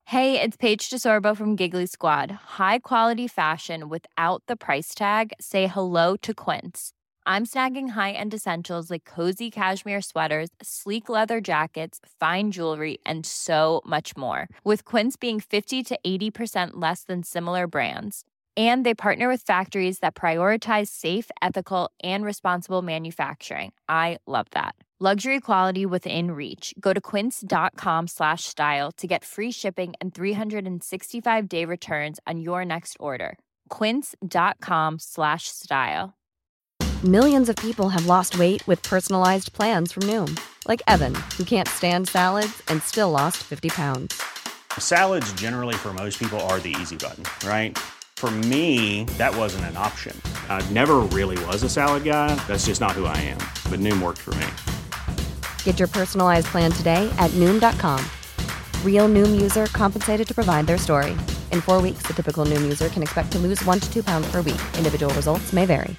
Hey, it's Paige DeSorbo from Giggly Squad. High quality fashion without the price tag. Say hello to Quince. I'm snagging high-end essentials like cozy cashmere sweaters, sleek leather jackets, fine jewelry, and so much more. With Quince being 50 to 80% less than similar brands. And they partner with factories that prioritize safe, ethical, and responsible manufacturing. I love that. Luxury quality within reach. Go to quince.com/style to get free shipping and 365-day returns on your next order. Quince.com/style. Millions of people have lost weight with personalized plans from Noom. Like Evan, who can't stand salads and still lost 50 pounds. Salads generally for most people are the easy button, right? For me, that wasn't an option. I never really was a salad guy. That's just not who I am. But Noom worked for me. Get your personalized plan today at Noom.com. Real Noom user compensated to provide their story. In 4 weeks, the typical Noom user can expect to lose 1 to 2 pounds per week. Individual results may vary.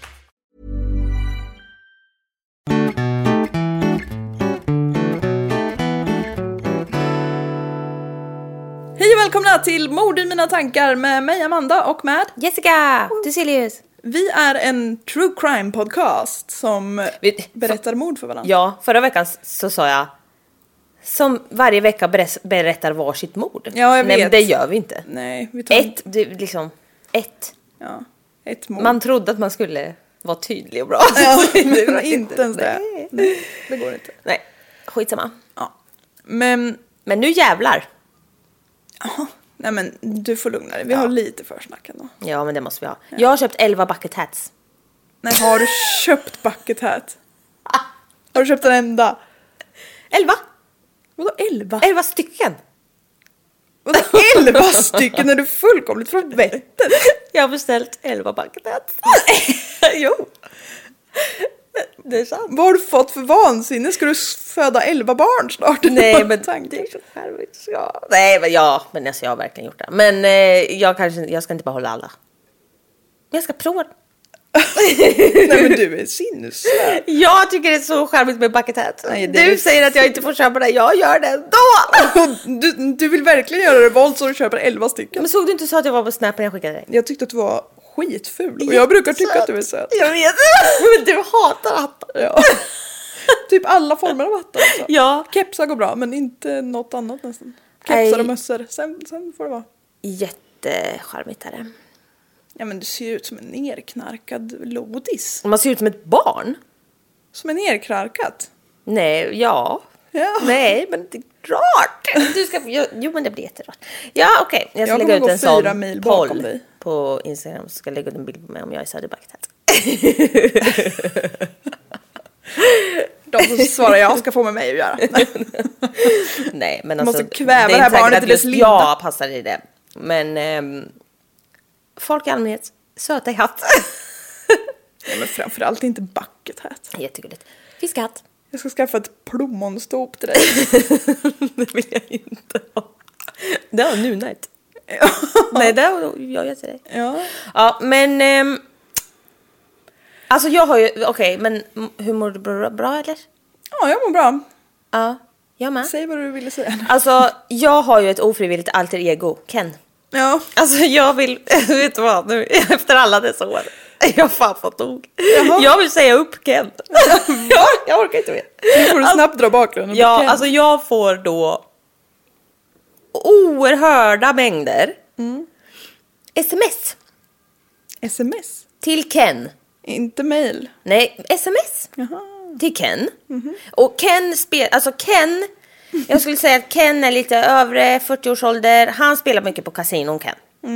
Hej och välkomna till Mord i mina tankar med mig Amanda och med Jessica Thyselius. Vi är en true crime podcast som berättar mord för varandra. Ja, förra veckan så sa jag som varje vecka berättar varsitt mord. Ja, jag vet. Nej, men det gör vi inte. Nej, vi tar ett. Ja, ett mord. Man trodde att man skulle vara tydlig och bra. Ja, det inte ens det. Nej, det går inte. Nej, skitsamma. Ja. Men nu jävlar. Aha. Nej men du får lugna dig. Vi har lite försnack ändå. Ja, men det måste vi ha. Jag har köpt 11 bucket hats. Nej, har du köpt bucket hat? Har du köpt en enda? 11? Vadå 11? 11 stycken. Vadå 11 stycken? Är du fullkomligt från vettet? Jag har beställt 11 bucket hats. Jo. Det är sant. Vad har du fått för vansinne? Ska du föda 11 barn snart? Nej, men det är så härligt. Ja. Nej, men men alltså, jag har verkligen gjort det. Men jag ska inte behålla alla. Men jag ska prova. Nej, men du är sinnesslö. Jag tycker det är så charmigt med bucket hat. Du säger att jag inte får köpa det. Jag gör det ändå. Du vill verkligen göra det våld så du köper 11 stycken. Men såg du inte så att jag var på Snap när jag skickade dig? Jag tyckte att du var skitful. Och jag brukar tycka att du är söt. Jag vet. Men du hatar hattar. Ja. Typ alla former av hattar också. Ja. Kepsar går bra, men inte något annat nästan. Kepsar och mössor. Sen får det vara. Jättecharmigt är det. Ja, men du ser ut som en nerknarkad lodis. Man ser ut som ett barn. Som en nerknarkat? Nej, ja. Nej, men det är rart. Du ska, jo, men det blir jätterart. Ja, okej. Jag ska lägga ut en sån poll på Instagram. Så ska jag lägga ut en bild på mig om jag är söderbackat. De som svarar jag ska få med mig att göra. Nej, men alltså, måste kväva det här barnet till dess linda. Jag passar i det. Men folk i allmänhet söta i hatt. Ja, men framförallt inte bucket hat. Jättegulligt. Fiskhatt. Jag ska skaffa ett plommonstop till dig. Det vill jag inte ha. Det har nu nej. Nej, det gör jag till dig. Ja, men alltså jag har ju men hur mår du bra eller? Ja, jag mår bra. Ja, jag med. Säg vad du ville säga. Alltså, jag har ju ett ofrivilligt alter ego, Ken. Ja. Alltså jag vill, vet du vad, nu efter alla dessa år. Jag har fan fått nog. Jag vill säga upp Ken. Jag orkar inte mer. Nu får du snabbt dra bakgrunden. Ja, alltså jag får då oerhörda mängder SMS? Till Ken. Inte mail. Nej, SMS. Jaha. Till Ken. Och Ken Ken, jag skulle säga att Ken är lite övre 40-årsålder. Han spelar mycket på kasinon, Ken.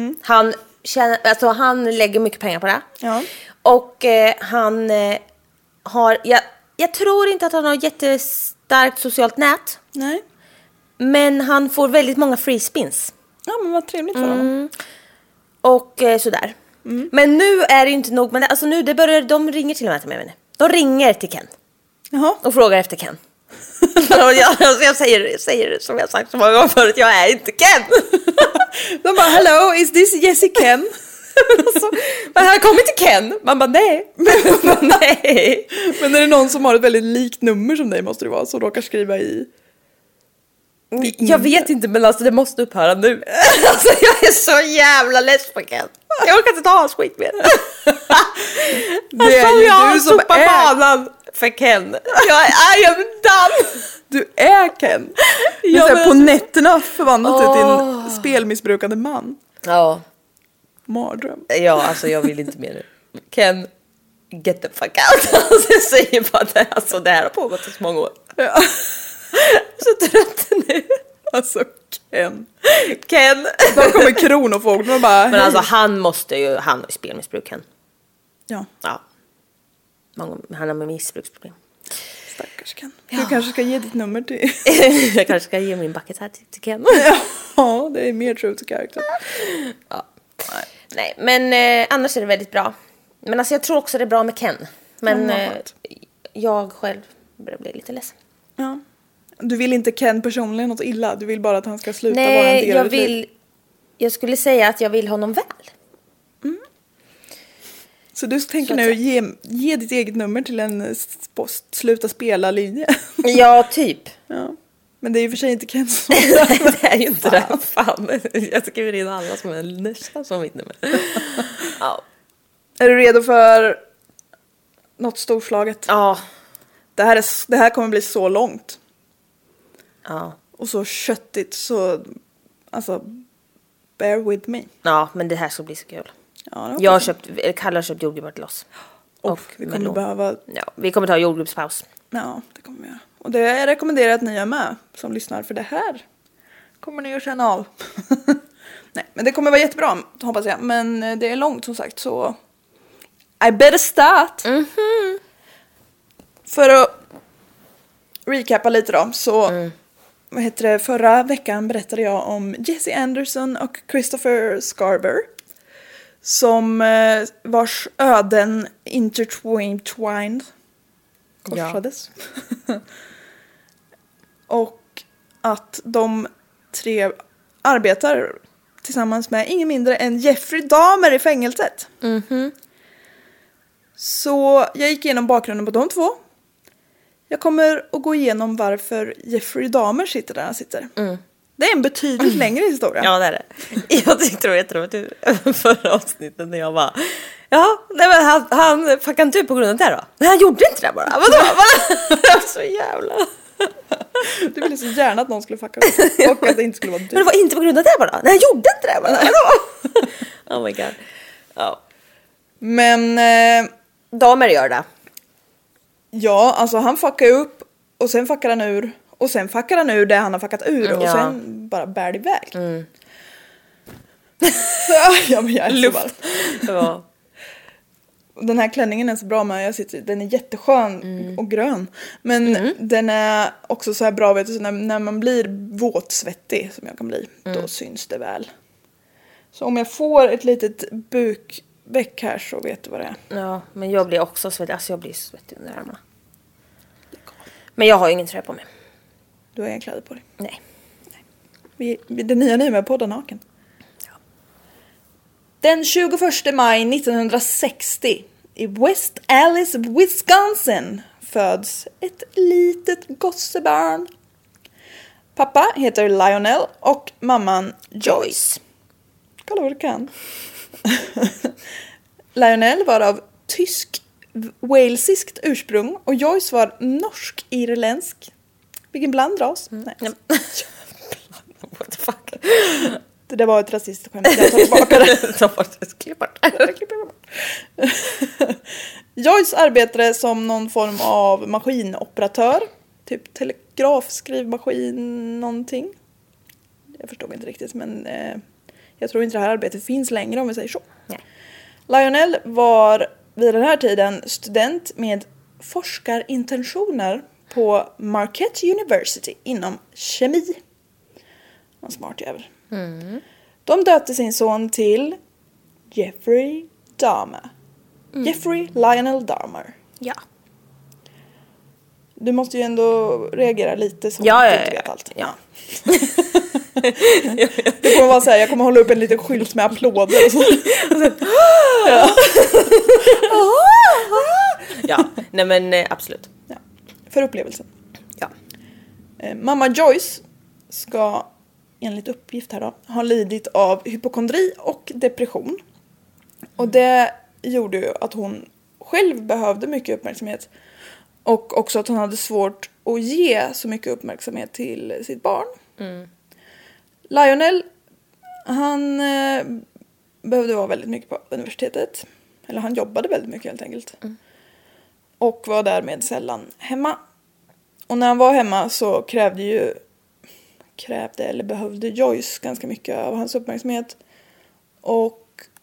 Han lägger mycket pengar på det. Ja. Och han har jag tror inte att han har jättestarkt socialt nät. Nej. Men han får väldigt många free spins. Ja, men vad trevligt för honom. Och sådär. Men nu är det ju inte nog. Men alltså nu, de ringer till och med till mig. De ringer till Ken. Jaha. Och frågar efter Ken. jag säger som jag sagt så många gånger förut. Jag är inte Ken. De bara, hello, is this Jessie Ken? Men han kommer till Ken. Man bara, nej. Nej. Men är det någon som har ett väldigt likt nummer som dig måste det vara. Som råkar skriva i. Jag vet inte, men alltså det måste upphöra nu. Alltså jag är så jävla less på Ken. Jag orkar inte ta hans skit mer. Det är ju jag du som sopar är... banan för Ken. I am done. Du är Ken. Ja, Men... men... På nätterna förvandlas du till en spelmissbrukande man. Ja. Mardröm. Ja, alltså jag vill inte mer nu. Ken, get the fuck out. Alltså, jag säger bara det. Alltså det här har pågått i så många år. Ja. Så trött nu. Alltså Ken. Ken. Då kommer kronofogden och bara... Men alltså han har spelmissbruk, Ken. Ja. Ja. Han har med missbruksproblem. Stackars Ken. Du kanske ska ge ditt nummer till... Jag kanske ska ge min bucket här till Ken. Ja, det är mer true to character. Ja. Nej, men annars är det väldigt bra. Men alltså jag tror också det är bra med Ken. Men jag själv börjar bli lite ledsen. Ja. Du vill inte Ken personligen något illa. Du vill bara att han ska sluta vara en del av ditt liv. Jag skulle säga att jag vill honom väl. Så du tänker nu ge ditt eget nummer till en sluta spela-linje. Ja, typ. Ja. Men det är ju för sig inte Ken som... Nej, det är ju inte det. Fan. Jag skriver in alla som är nästan som mitt nummer. Ja. Är du redo för något storslaget? Ja. Det här kommer bli så långt. Ja. Och så köttigt, så... Alltså, bear with me. Ja, men det här ska bli så kul. Ja, Kalle har köpt jordgubbar till oss. Och vi kommer behöva... Ja, vi kommer ta jordgubbspaus. Ja, det kommer vi göra. Och det rekommenderar jag att ni gör med som lyssnar, för det här kommer ni att känna av. Nej, men det kommer vara jättebra, hoppas jag. Men det är långt som sagt, så I better start. För att recappa lite då, så förra veckan berättade jag om Jesse Anderson och Christopher Scarver, som vars öden intertwined korsades. Ja. Och att de 3 arbetar tillsammans med ingen mindre än Jeffrey Dahmer i fängelset. Så jag gick igenom bakgrunden på de 2. Jag kommer att gå igenom varför Jeffrey Dahmer sitter där han sitter. Det är en betydligt längre historia. Ja, det är det. Jag tyckte det var jätteroligt förra avsnittet när jag bara... Ja, nej, men han fuckade inte ut på grund av det då. Nej, han gjorde inte det bara. Vadå? Så jävla... Du ville så gärna att någon skulle fucka ut. Och att det inte skulle vara du. Men det var inte på grund av det bara. Nej, han gjorde inte det bara. Vadå? Oh my god. Ja. Men... Damer gör det. Ja, alltså han fuckar upp. Och sen fuckar han ur. Och sen fuckar han ur det han har fuckat ur. Och sen bara bär det iväg. Ja, men jag är luft. Ja. Den här klänningen är så bra med. Den är jätteskön och grön. Men den är också så här bra, vet du, när man blir våtsvettig som jag kan bli. Då syns det väl. Så om jag får ett litet bukveck här så vet du vad det är. Ja, men jag blir också svettig. Alltså jag blir svettig under armarna. Men jag har ju ingen tröja på mig. Du har inga kläder på dig? Nej. Det nya nu med podden naken. Ja. Den 21 maj 1960 i West Allis, Wisconsin föds ett litet gossebarn. Pappa heter Lionel och mamman Joyce. Kolla vad du kan. Lionel var av tysk-walesiskt ursprung och Joyce var norsk-irländsk. Vilken blandras? Nej. What the fuck? Det där var ett rasistiskt skämt. Jag tar tillbaka det. Joyce arbetade som någon form av maskinoperatör. Typ telegrafskrivmaskin någonting. Jag förstår inte riktigt, men jag tror inte det här arbetet finns längre om vi säger så. Nej. Lionel var vid den här tiden student med forskarintentioner på Marquette University inom kemi. En smart jävel. De döpte sin son till Jeffrey Dahmer. Jeffrey Lionel Dahmer. Ja. Du måste ju ändå reagera lite som att du inte vet allt. Ja. Det kommer vara så här, jag kommer hålla upp en liten skylt med applåder och så. Ja, nej men absolut. Ja. För upplevelsen. Ja. Mamma Joyce ska enligt uppgift här då ha lidit av hypokondri och depression. Och det gjorde ju att hon själv behövde mycket uppmärksamhet. Och också att hon hade svårt att ge så mycket uppmärksamhet till sitt barn. Lionel, han behövde vara väldigt mycket på universitetet. Eller han jobbade väldigt mycket helt enkelt. Och var därmed sällan hemma. Och när han var hemma så behövde Joyce ganska mycket av hans uppmärksamhet. Och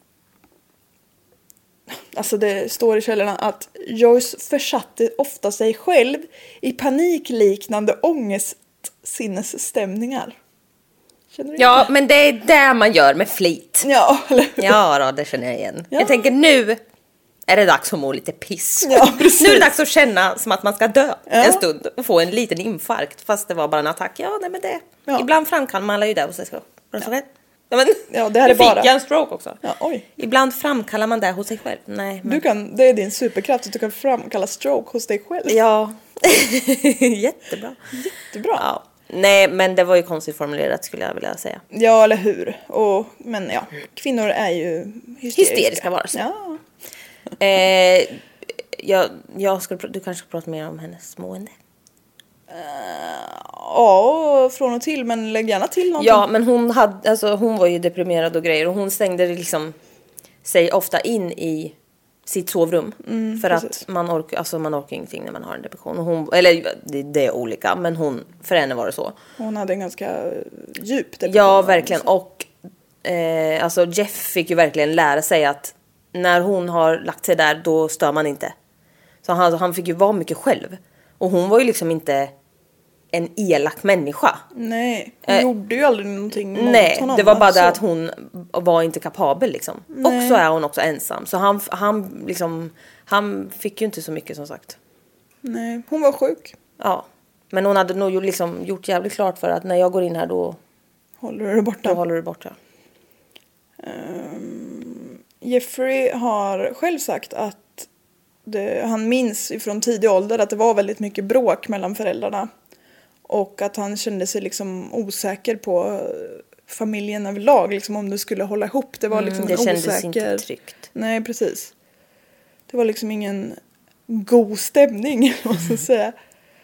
alltså det står i källorna att Joyce försatte ofta sig själv i panikliknande ångestsinnesstämningar. Känner du Ja, men det är det man gör med flit. Ja, eller hur? Ja då, det känner jag igen. Ja. Jag tänker nu är det dags att må lite piss. Ja, precis. Nu är det dags att känna som att man ska dö en stund och få en liten infarkt. Fast det var bara en attack. Ja, nej men det. Ja. Ibland framkallar man ju det hos sig själv. Ja, det här är nu bara. fick jag en stroke också. Ja, oj. Ibland framkallar man det hos sig själv. Nej, men... Det är din superkraft att du kan framkalla stroke hos dig själv. Ja, jättebra. Jättebra. Ja. Nej, men det var ju konstigt formulerat skulle jag vilja säga. Ja, eller hur? Men ja, kvinnor är ju Hysteriska varelser. Ja. Du kanske ska prata mer om hennes mående. Ja, från och till, men lägg gärna till någonting. Ja, men hon var ju deprimerad och grejer och hon stängde liksom sig ofta in i sitt sovrum för precis. att man orkar ingenting när man har en depression. Och det är olika, men för henne var det så. Hon hade en ganska djup depression. Ja, verkligen. Och Jeff fick ju verkligen lära sig att när hon har lagt sig där, då stör man inte. Så han fick ju vara mycket själv. Och hon var ju liksom inte en elak människa. Nej, hon gjorde ju aldrig någonting mot honom. Det var bara det att hon var inte kapabel liksom. Nej. Och så är hon också ensam. Så han fick ju inte så mycket som sagt. Nej, hon var sjuk. Ja, men hon hade nog liksom gjort jävligt klart för att när jag går in här då håller du det borta. Då håller du det borta. Jeffrey har själv sagt att han minns från tidig ålder att det var väldigt mycket bråk mellan föräldrarna. Och att han kände sig liksom osäker på familjen överlag. Liksom om det skulle hålla ihop. Det var liksom det kändes osäker... inte tryggt. Nej, precis. Det var liksom ingen god stämning, måste jag säga.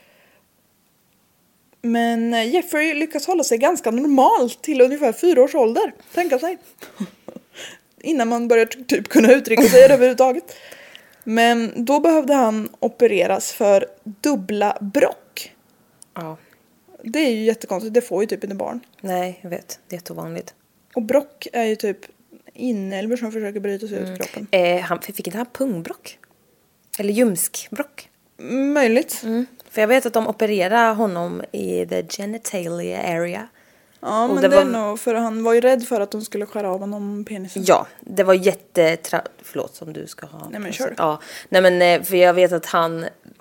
Men Jeffrey lyckas hålla sig ganska normalt till ungefär 4 års ålder. Tänka sig. Innan man börjar typ kunna uttrycka sig överhuvudtaget. Men då behövde han opereras för dubbla bråck. Ja. Det är ju jättekonstigt, det får ju typ inte barn. Nej, jag vet. Det är jättevanligt. Och bråck är ju typ inälvor som försöker bryta sig ut i kroppen. Fick inte han pungbråck? Eller ljumskbråck? Möjligt. För jag vet att de opererade honom i the genitalia area. Ja, men det var nog för han var ju rädd för att de skulle skära av honom penisen. Ja, det var förlåt som du ska ha. Nej men kör. Ja, nej men för jag vet att han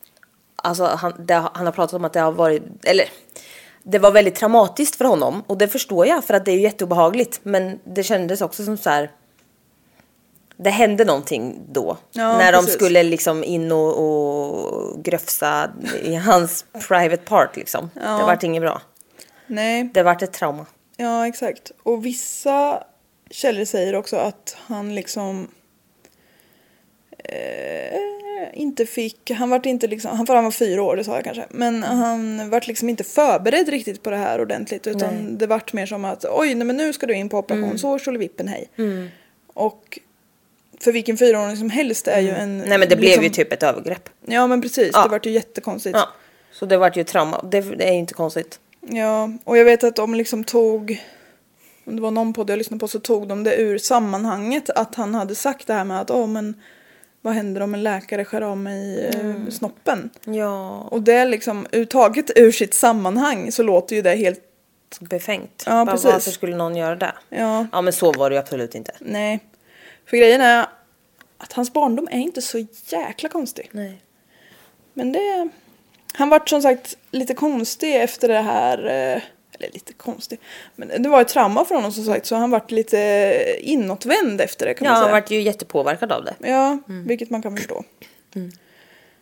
har pratat om att det har varit, eller det var väldigt traumatiskt för honom. Och det förstår jag för att det är jätteobehagligt. Men det kändes också som så här. Det hände någonting då. Ja, när precis. De skulle liksom in och gröfsa i hans private part liksom. Ja. Det var inget bra. Nej. Det var ett trauma. Ja, exakt. Och vissa källor säger också att han liksom inte fick, han var 4 år, det sa jag kanske. Men han var liksom inte förberedd riktigt på det här ordentligt. Utan det vart mer som att, oj, nej, men nu ska du in på operation, så vippen, hej. Och för vilken 4-åring som helst är ju en... Nej, men det blev ju typ ett övergrepp. Ja, men precis. Ja. Det vart ju jättekonstigt. Ja. Så det vart ju trauma. Det är inte konstigt. Ja, och jag vet att de liksom tog... Om det var någon podd jag lyssnade på så tog de det ur sammanhanget. Att han hade sagt det här med att men vad händer om en läkare skär av mig snoppen? Ja. Och det är liksom taget ur sitt sammanhang så låter ju det helt... befängt. Ja, precis. Varför skulle någon göra det? Ja. Ja, men så var det ju absolut inte. Nej. För grejen är att hans barndom är inte så jäkla konstig. Nej. Men han var som sagt lite konstig efter det här, eller lite konstig, men det var ett trauma för honom som sagt, så han var lite inåtvänd efter det kan man säga. Ja, han var ju jättepåverkad av det. Ja, vilket man kan förstå.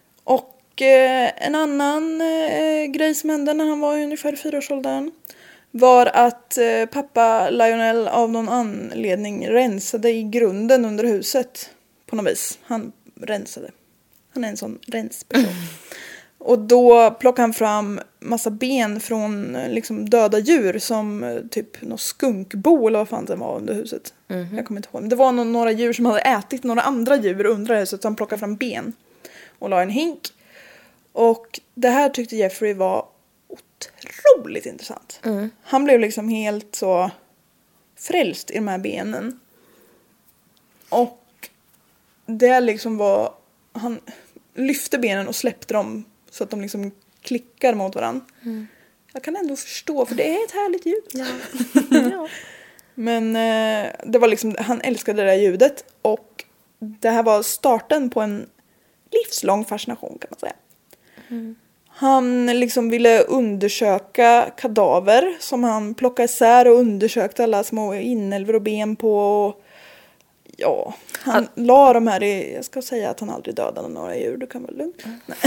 Och en annan grej som hände när han var i ungefär 4-årsåldern var att pappa Lionel av någon anledning rensade i grunden under huset på något vis. Han rensade. Han är en sån rensperson. Och då plockade han fram massa ben från liksom döda djur som typ något skunkbo eller vad fan det var under huset. Jag kommer inte ihåg. Det var några djur som hade ätit några andra djur under huset, så han plockade fram ben och la en hink. Och det här tyckte Jeffrey var otroligt intressant. Han blev liksom helt så frälst i de här benen. Och det liksom var, han lyfte benen och släppte dem så att de liksom klickar mot varandra. Jag kan ändå förstå, för det är ett härligt ljud. Ja. Ja. Men det var liksom, han älskade det där ljudet. Och det här var starten på en livslång fascination, kan man säga. Han liksom ville undersöka kadaver som han plockade isär och undersökte alla små inälvor och ben på. Och ja, han la de här i, jag ska säga att han aldrig dödade några djur, det kan vara lugnt.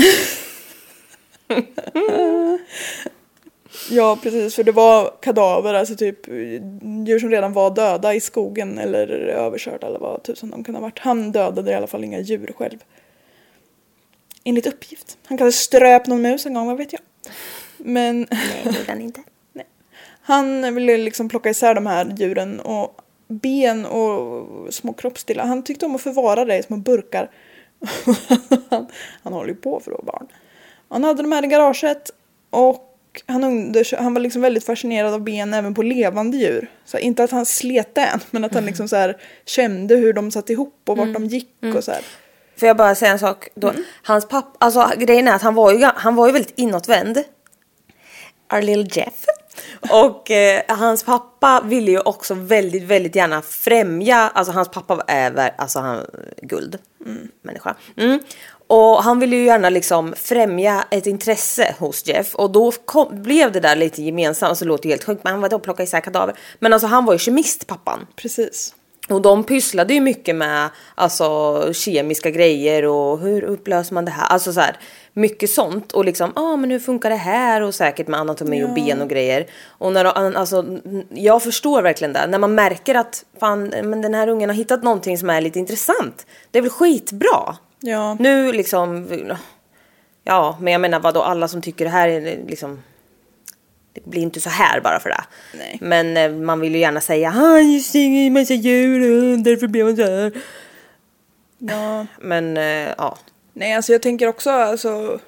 Ja, precis, för det var kadaver, alltså typ djur som redan var döda i skogen eller överkörda eller vad tusan de kan ha varit. Han dödade i alla fall inga djur själv. Enligt uppgift. Han kanske ströp någon mus en gång, vad vet jag. Men Nej, det gjorde han inte. Nej. Han ville liksom plocka isär de här djuren och ben och små kroppsdelar. Han tyckte om att förvara det i små burkar. Han håller ju på för att vara barn. Han hade de här i garaget och han var liksom väldigt fascinerad av ben även på levande djur. Så inte att han slet den, men att han liksom så här kände hur de satt ihop och vart de gick och så här. Får jag bara säga en sak då? Hans pappa, alltså grejen är att han var ju väldigt inåtvänd. Our little Jeff. Och hans pappa ville ju också väldigt, väldigt gärna främja, alltså hans pappa är alltså han guld människa. Och han ville ju gärna liksom främja ett intresse hos Jeff. Och då blev det där lite gemensamt. Alltså det låter helt sjukt, men han var då plocka isär kadaver. Men alltså han var ju kemist, pappan. Precis. Och de pysslade ju mycket med alltså kemiska grejer och hur upplöser man det här. Alltså så här, mycket sånt. Och liksom, men hur funkar det här? Och säkert med anatomi och ben och grejer. Och när alltså, jag förstår verkligen det. När man märker att fan, men den här ungen har hittat någonting som är lite intressant. Det är väl skitbra. Ja. Nu liksom, ja, men jag menar vad då, alla som tycker det här är liksom, det blir inte så här bara för det. Nej. Men man vill ju gärna säga, han stynger i massa djur och därför blir man så här. Ja. Men ja. Nej, alltså jag tänker också, alltså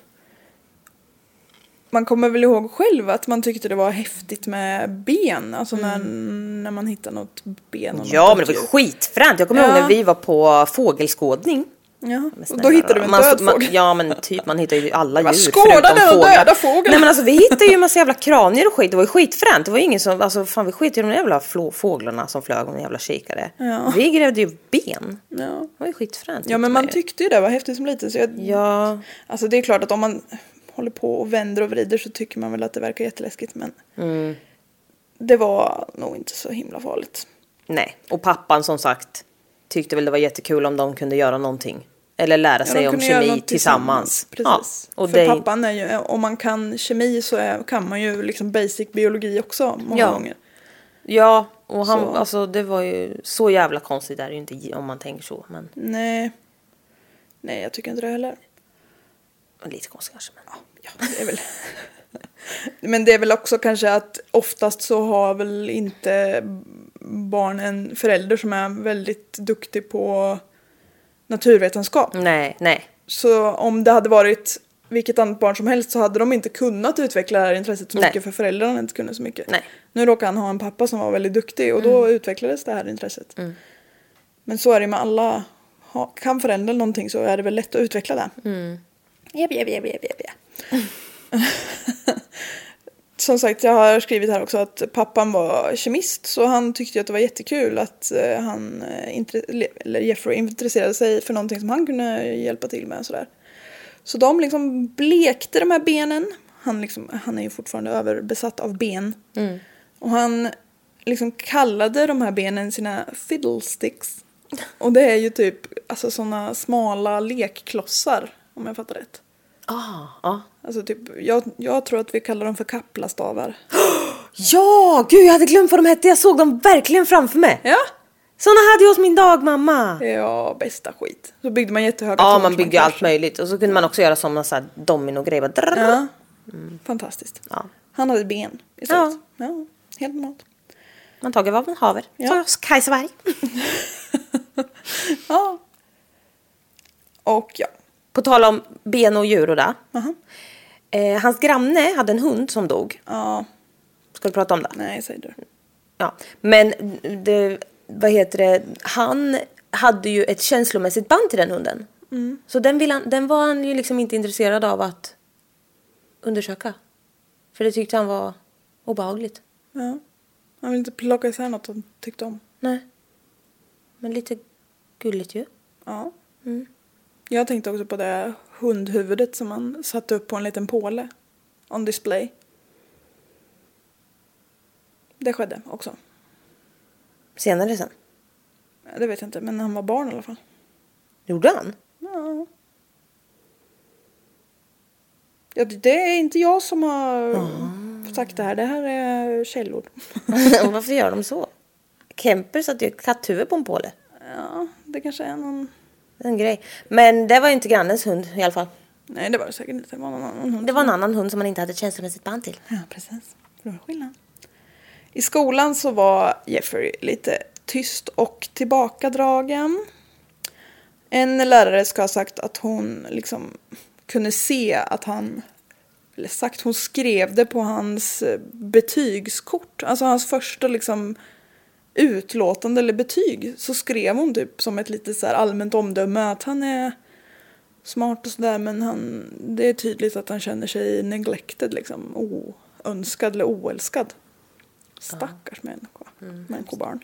man kommer väl ihåg själv att man tyckte det var häftigt med ben. Alltså när man hittar något ben. Och ja, men det var skitfränt. Jag kommer ihåg när vi var på fågelskådning. Ja, och då hittade du en död fågel. Ja, men typ man hittar ju alla djur skådade den döda fågeln. Nej, men alltså vi hittade ju en massa jävla kranier och skit. Det var ju skitfränt. Det var ingen som, alltså fan vi skit i de jävla fåglarna som flög om en jävla kikare. Ja. Vi grävde ju ben. Ja. Det var ju skitfränt. Ja, men man tyckte ju det var häftigt som liten. Så ja. Alltså det är klart att om man håller på och vänder och vrider så tycker man väl att det verkar jätteläskigt. Men det var nog inte så himla farligt. Nej, och pappan som sagt tyckte väl det var jättekul om de kunde göra någonting. Eller lära sig om kemi tillsammans. Precis. Ja, och för pappan är ju, om man kan kemi så kan man ju liksom basic biologi också många gånger. Ja, och han, alltså det var ju så jävla konstigt där, inte om man tänker så. Men... Nej, jag tycker inte det heller. Lite konstigt kanske. Men... Ja, det är väl... Men det är väl också kanske att oftast så har väl inte barn en förälder som är väldigt duktig på naturvetenskap. Nej. Så om det hade varit vilket annat barn som helst så hade de inte kunnat utveckla det här intresset så mycket för föräldrarna inte kunde så mycket. Nej. Nu råkar han ha en pappa som var väldigt duktig och då utvecklades det här intresset. Men så är det med alla. Kan föräldrar någonting så är det väl lätt att utveckla det. Som sagt, jag har skrivit här också att pappan var kemist så han tyckte att det var jättekul att Jeffrey intresserade sig för någonting som han kunde hjälpa till med. Så de liksom blekte de här benen. Han är ju fortfarande överbesatt av ben. Och han liksom kallade de här benen sina fiddlesticks. Och det är ju typ alltså såna smala lekklossar om jag fattar rätt. Alltså typ, jag tror att vi kallar dem för kaplastavar. Ja, gud jag hade glömt vad de hette. Jag såg dem verkligen framför mig. Ja. Såna hade jag hos min dagmamma. Ja, bästa skit. Så byggde man jättehöga Ja, torn man som byggde ju allt möjligt. Och så kunde man också göra såna så här domino-grejer. Ja, fantastiskt. Ja. Han hade ben istället. Ja, helt normalt. Man tager vad man haver. Ja. Så Kajsaberg. Ja. Och ja. På tal om ben och djur och det. Uh-huh. Hans granne hade en hund som dog. Ja. Ska du prata om det? Nej, säger du. Ja. Men han hade ju ett känslomässigt band till den hunden. Så den var han ju liksom inte intresserad av att undersöka. För det tyckte han var obehagligt. Ja. Han vill inte plocka isär något han tyckte om. Nej. Men lite gulligt ju. Ja. Jag tänkte också på det hundhuvudet som man satte upp på en liten påle. On display. Det skedde också. Senare sen. Det vet jag inte, men han var barn i alla fall. Gjorde han? Ja. Ja, det är inte jag som har sagt det här. Det här är källor. Och varför gör de så? Kemper satt ju katthuvud på en påle. Ja, det kanske är någon... En grej. Men det var ju inte grannens hund i alla fall. Nej, det var det säkert inte. Det var någon annan hund. Det var en annan hund som man inte hade ett känslomässigt band till. Ja, precis. Det var skillnad. I skolan så var Jeffrey lite tyst och tillbakadragen. En lärare ska ha sagt att hon liksom kunde se att han... Eller sagt, hon skrev det på hans betygskort. Alltså hans första liksom utlåtande eller betyg. Så skrev hon typ som ett lite så här allmänt omdöme att han är smart och sådär. Men det är tydligt att han känner sig neglected liksom. Oönskad eller oälskad. Stackars människobarn.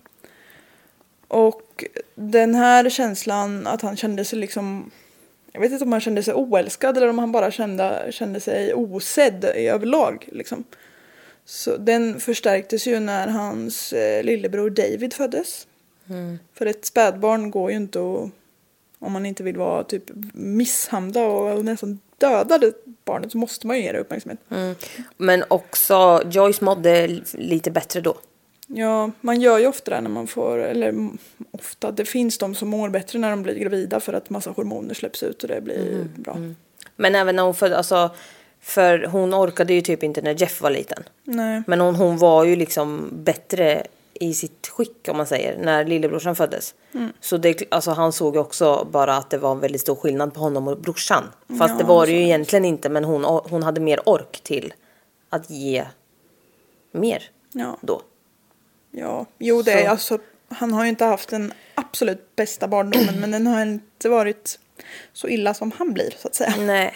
Och den här känslan att han kände sig liksom... Jag vet inte om han kände sig oälskad eller om han bara kände sig osedd i överlag. Liksom. Så den förstärktes ju när hans lillebror David föddes. För ett spädbarn går ju inte att, om man inte vill vara typ misshandla och nästan döda det barnet, så måste man ju ge det uppmärksamhet. Men också Joyce mådde lite bättre då. Ja, man gör ju ofta det när man får, eller ofta, det finns de som mår bättre när de blir gravida för att massa hormoner släpps ut och det blir bra. Men även när hon födde, alltså, för hon orkade ju typ inte när Jeff var liten. Nej. Men hon var ju liksom bättre i sitt skick om man säger, när lillebrorsan föddes. Så alltså, han såg ju också bara att det var en väldigt stor skillnad på honom och brorsan. Fast det var det ju egentligen inte, men hon hade mer ork till att ge mer då. Ja, jo det är alltså, han har ju inte haft den absolut bästa barndomen, men den har inte varit så illa som han blir så att säga. Nej.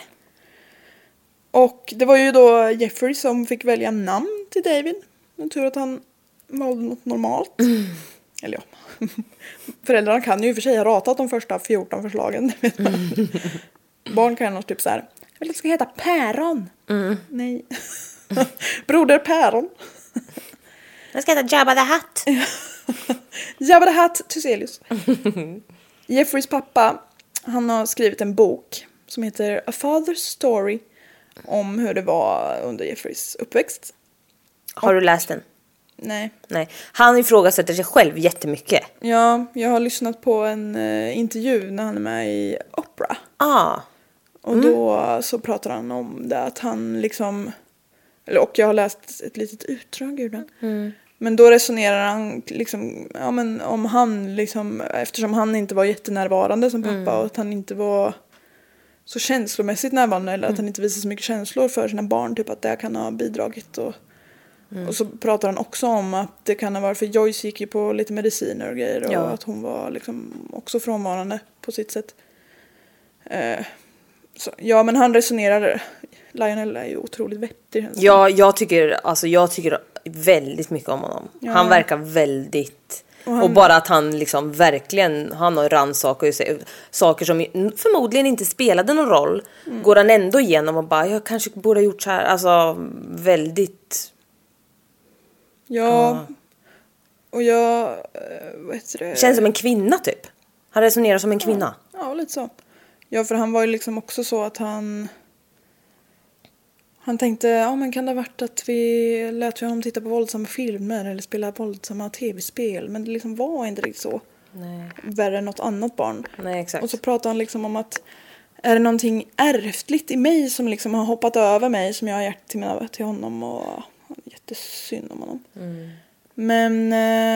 Och det var ju då Jeffrey som fick välja namn till David. Jag tror att han valde något normalt. Eller ja. Föräldrarna kan ju i och för sig ha ratat de första 14 förslagen. Barn kan nog typ så här. Jag vill att det ska heta Päron. Nej. Broder Päron. Jag ska heta Jabba the Hutt. Jabba the Hutt Thyselius. Jeffreys pappa, han har skrivit en bok som heter A Father's Story om hur det var under Jeffreys uppväxt. Har du läst den? Nej. Han ifrågasätter sig själv jättemycket. Ja, jag har lyssnat på en intervju när han är med i Oprah. Och då så pratar han om det att han liksom... Och jag har läst ett litet utdrag ur den. Men då resonerar han liksom, ja men om han liksom, eftersom han inte var jättenärvarande som pappa och att han inte var så känslomässigt närvarande eller att han inte visade så mycket känslor för sina barn, typ att det kan ha bidragit och så pratar han också om att det kan ha varit, för Joyce gick ju på lite mediciner och grejer och att hon var liksom också frånvarande på sitt sätt. Så, ja, men han resonerar. Lionel är ju otroligt vettig. Ja, jag tycker väldigt mycket om honom. Ja. Han verkar väldigt... Och bara att han liksom verkligen... Han har rannsakat sig. Saker som förmodligen inte spelade någon roll. Går han ändå igenom och bara... Jag kanske borde ha gjort så här. Alltså, väldigt... Ja. Och jag... Vad heter det? Känns som en kvinna typ. Han resonerar som en kvinna. Ja, lite så. Ja, för han var ju liksom också så att han Han tänkte, men kan det ha varit att vi lät honom titta på våldsamma filmer eller spela våldsamma tv-spel? Men det liksom var inte riktigt så. Nej. Värre än något annat barn. Nej, exakt. Och så pratade han liksom om att är det någonting ärftligt i mig som liksom har hoppat över mig som jag har gett till honom, och jättesynd om honom. Men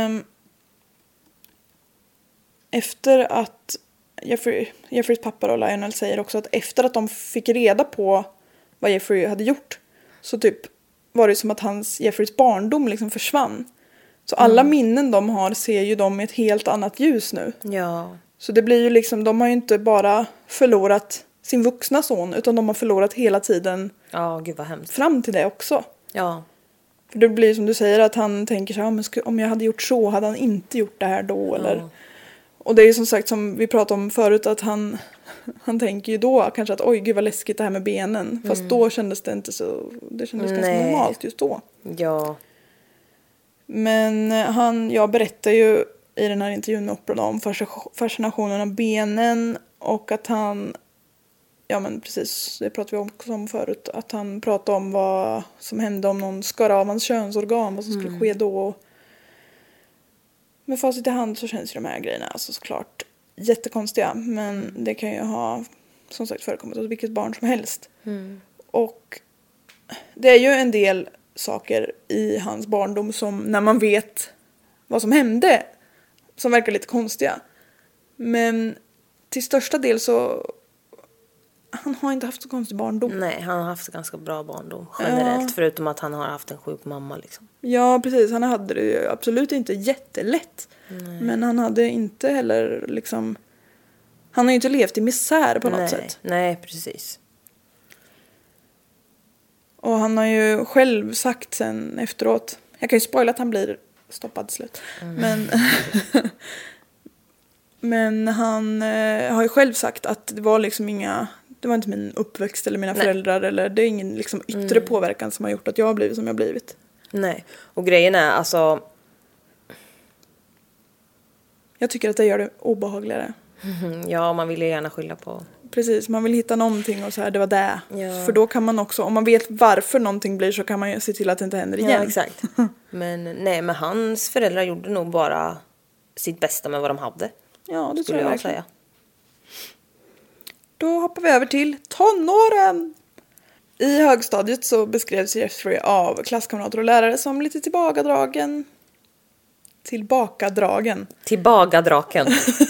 efter att Jeffreys pappa och Lionel säger också att efter att de fick reda på vad Jeffrey hade gjort, så typ var det som att Jeffreys barndom liksom försvann. Så alla minnen de har ser ju de i ett helt annat ljus nu. Ja. Så det blir ju liksom, de har ju inte bara förlorat sin vuxna son, utan de har förlorat hela tiden. Ja, gud vad hemskt. Fram till det också. Ja. För det blir som du säger att han tänker så här, men om jag hade gjort så hade han inte gjort det här då. Eller... Och det är ju som sagt som vi pratade om förut, att han tänker ju då kanske att oj gud vad läskigt det här med benen. Fast då kändes det inte så, det kändes ganska normalt just då. Ja. Men jag berättar ju i den här intervjun med Oprah om fascinationen av benen, och att han, ja men precis, det pratade vi också om förut, att han pratade om vad som hände om någon skar av hans könsorgan, vad som skulle ske då. Med facit i hand så känns ju de här grejerna alltså såklart jättekonstiga, men det kan ju ha som sagt förekommit hos vilket barn som helst. Och det är ju en del saker i hans barndom som, när man vet vad som hände, som verkar lite konstiga. Men till största del så han har inte haft så konstig barndom. Nej, han har haft ganska bra barndom generellt, förutom att han har haft en sjuk mamma liksom. Ja, precis. Han hade det ju absolut inte jättelätt. Men han hade inte heller liksom, han har ju inte levt i misär på något sätt. Nej, precis. Och han har ju själv sagt sen efteråt, jag kan ju spoila att han blir stoppad till slut. Men han har ju själv sagt att det var liksom det var inte min uppväxt eller mina föräldrar, eller det är ingen liksom yttre påverkan som har gjort att jag har blivit som jag har blivit. Nej, och grejen är alltså, jag tycker att det gör det obehagligare. Ja, man vill ju gärna skylla på. Precis, man vill hitta någonting och så här, det var det. Ja. För då kan man också, om man vet varför någonting blir, så kan man ju se till att det inte händer igen. Ja, exakt. Men hans föräldrar gjorde nog bara sitt bästa med vad de hade. Ja, det tror jag verkligen. Säga. Då hoppar vi över till tonåren. I högstadiet så beskrevs Jeffrey av klasskamrater och lärare som lite tillbakadragen. Tillbakadraken.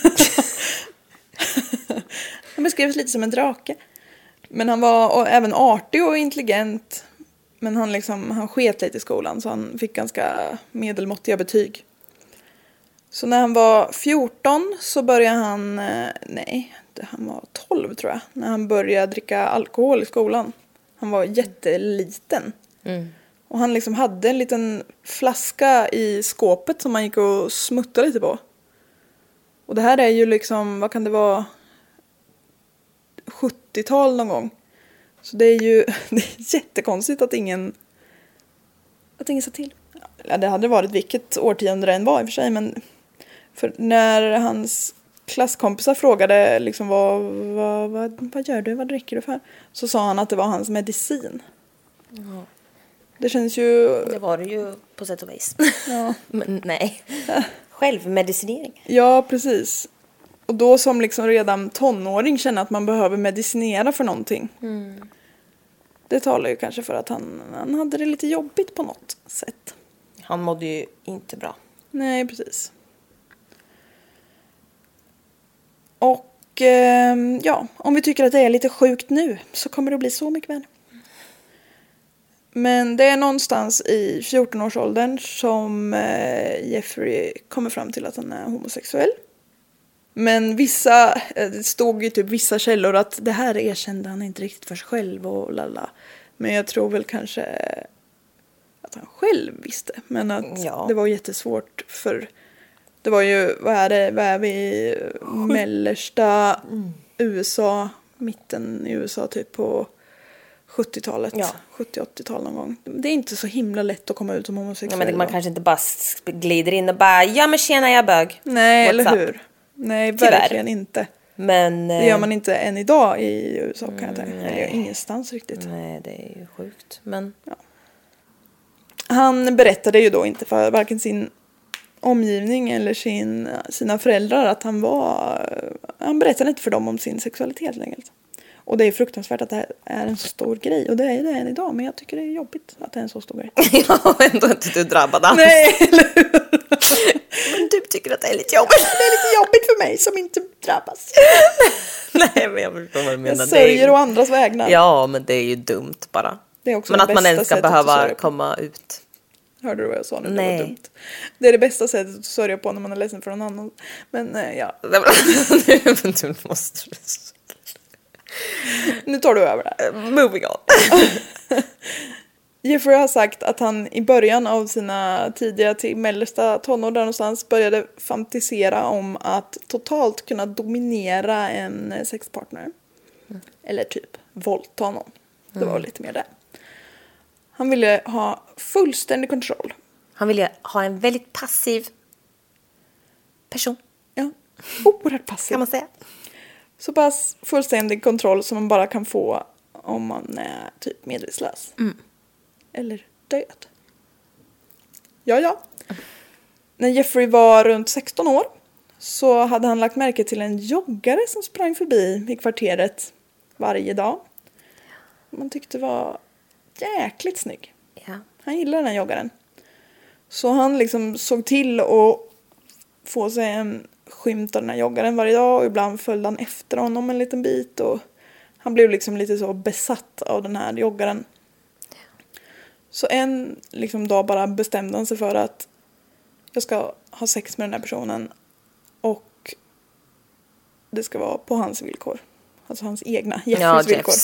Han beskrevs lite som en drake. Men han var även artig och intelligent. Men han sket lite i skolan, så han fick ganska medelmåttiga betyg. Så när han var 14 så började han, han var 12 tror jag, när han började dricka alkohol i skolan. Han var jätteliten. Och han liksom hade en liten flaska i skåpet som man gick och smuttade lite på. Och det här är ju liksom, vad kan det vara, 70-tal någon gång. Så det är ju det är jättekonstigt att ingen sa till. Ja, det hade varit vilket årtionde det än var i och för sig, men för när hans klasskompisar frågade liksom vad gör du, vad dricker du för? Så sa han att det var hans medicin. Ja. Det känns ju... Det var det ju på sätt och vis. Ja. Men nej. Självmedicinering. Ja, precis. Och då som liksom redan tonåring känner att man behöver medicinera för någonting. Det talar ju kanske för att han hade det lite jobbigt på något sätt. Han mådde ju inte bra. Nej, precis. Och om vi tycker att det är lite sjukt nu så kommer det bli så mycket värre. Men det är någonstans i 14-årsåldern som Jeffrey kommer fram till att han är homosexuell. Men det stod i typ vissa källor att det här erkände han inte riktigt för sig själv och lalla. Men jag tror väl kanske att han själv visste. Men att det var jättesvårt, för det var ju, vad är vi i mellersta USA, mitten i USA typ på 70-talet, 70-80-tal någon gång. Det är inte så himla lätt att komma ut som homosexuell. Ja, men man kanske inte bara glider in och bara, ja men tjena jag är bög. Nej, What's eller up? hur? Nej, Tyvärr. verkligen inte. Men... Det gör man inte än idag i USA kan jag tänka. Eller ingenstans riktigt. Nej, det är ju sjukt. Men... Ja. Han berättade ju då inte för varken sin omgivning eller sina föräldrar att han berättade inte för dem om sin sexualitet längre. Och det är fruktansvärt att det här är en så stor grej. Och det är det än idag. Men jag tycker det är jobbigt att det är en så stor grej. Ja, ändå inte du drabbad alls. Nej, eller hur? Men du tycker att det är lite jobbigt. Det är lite jobbigt för mig som inte drabbas. Nej, men jag förstår vad du menar. Jag sörjer å andras vägnar. Ja, men det är ju dumt bara. Det är också men att man ens ska behöva komma ut. Hörde du vad jag sa nu? Nej. Det var dumt. Det är det bästa sättet att sörja på när man är ledsen för någon annan. Men ja. Du måste... Nu tar du över det. Moving on. Jeffrey har sagt att han i början av sina tidiga till mellersta tonår där någonstans började fantisera om att totalt kunna dominera en sexpartner. Eller typ våldta någon. Det var lite mer det. Han ville ha fullständig kontroll. Han ville ha en väldigt passiv person. Ja, oerhört passiv. Kan man säga. Så pass fullständig kontroll som man bara kan få om man är typ medvetslös. Eller död. Ja. När Jeffrey var runt 16 år så hade han lagt märke till en joggare som sprang förbi i kvarteret varje dag. Man tyckte var jäkligt snygg. Ja. Han gillade den här joggaren. Så han liksom såg till att få sig en skymt av den här joggaren varje dag. Och ibland följde han efter honom en liten bit. Och han blev liksom lite så besatt av den här joggaren. Så en liksom dag bara bestämde han sig för att jag ska ha sex med den här personen. Och det ska vara på hans villkor. Alltså hans egna, Jeffreys villkor.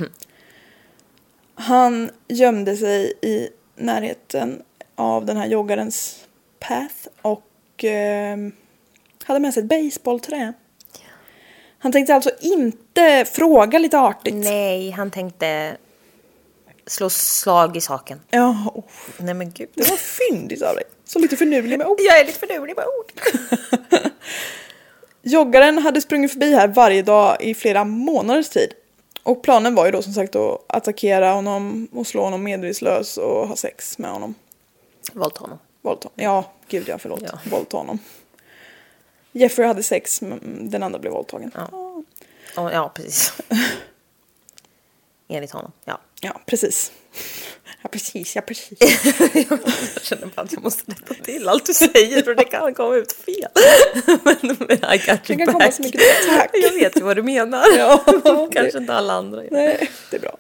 Han gömde sig i närheten av den här joggarens path och hade med sig ett baseballträ. Han tänkte alltså inte fråga lite artigt. Nej, han tänkte slå slag i saken. Ja, nej men gud. Det var fyndigt av dig. Så lite förnulig med ord. Jag är lite förnulig med ord. Joggaren hade sprungit förbi här varje dag i flera månaders tid. Och planen var ju då som sagt att attackera honom och slå honom medvetslös och ha sex med honom. Våldta honom. Ja, gud ja, förlåt. Ja. Våldta honom. Jeffrey hade sex, den andra blev våldtagen. Ja, precis. Enligt honom, ja. Ja, precis. Ja, precis. Jag känner bara att jag måste rätta till allt du säger för det kan komma ut fel. men I got det kan komma så mycket tack. Jag vet ju vad du menar. Ja, kanske inte alla andra. Nej, det är bra.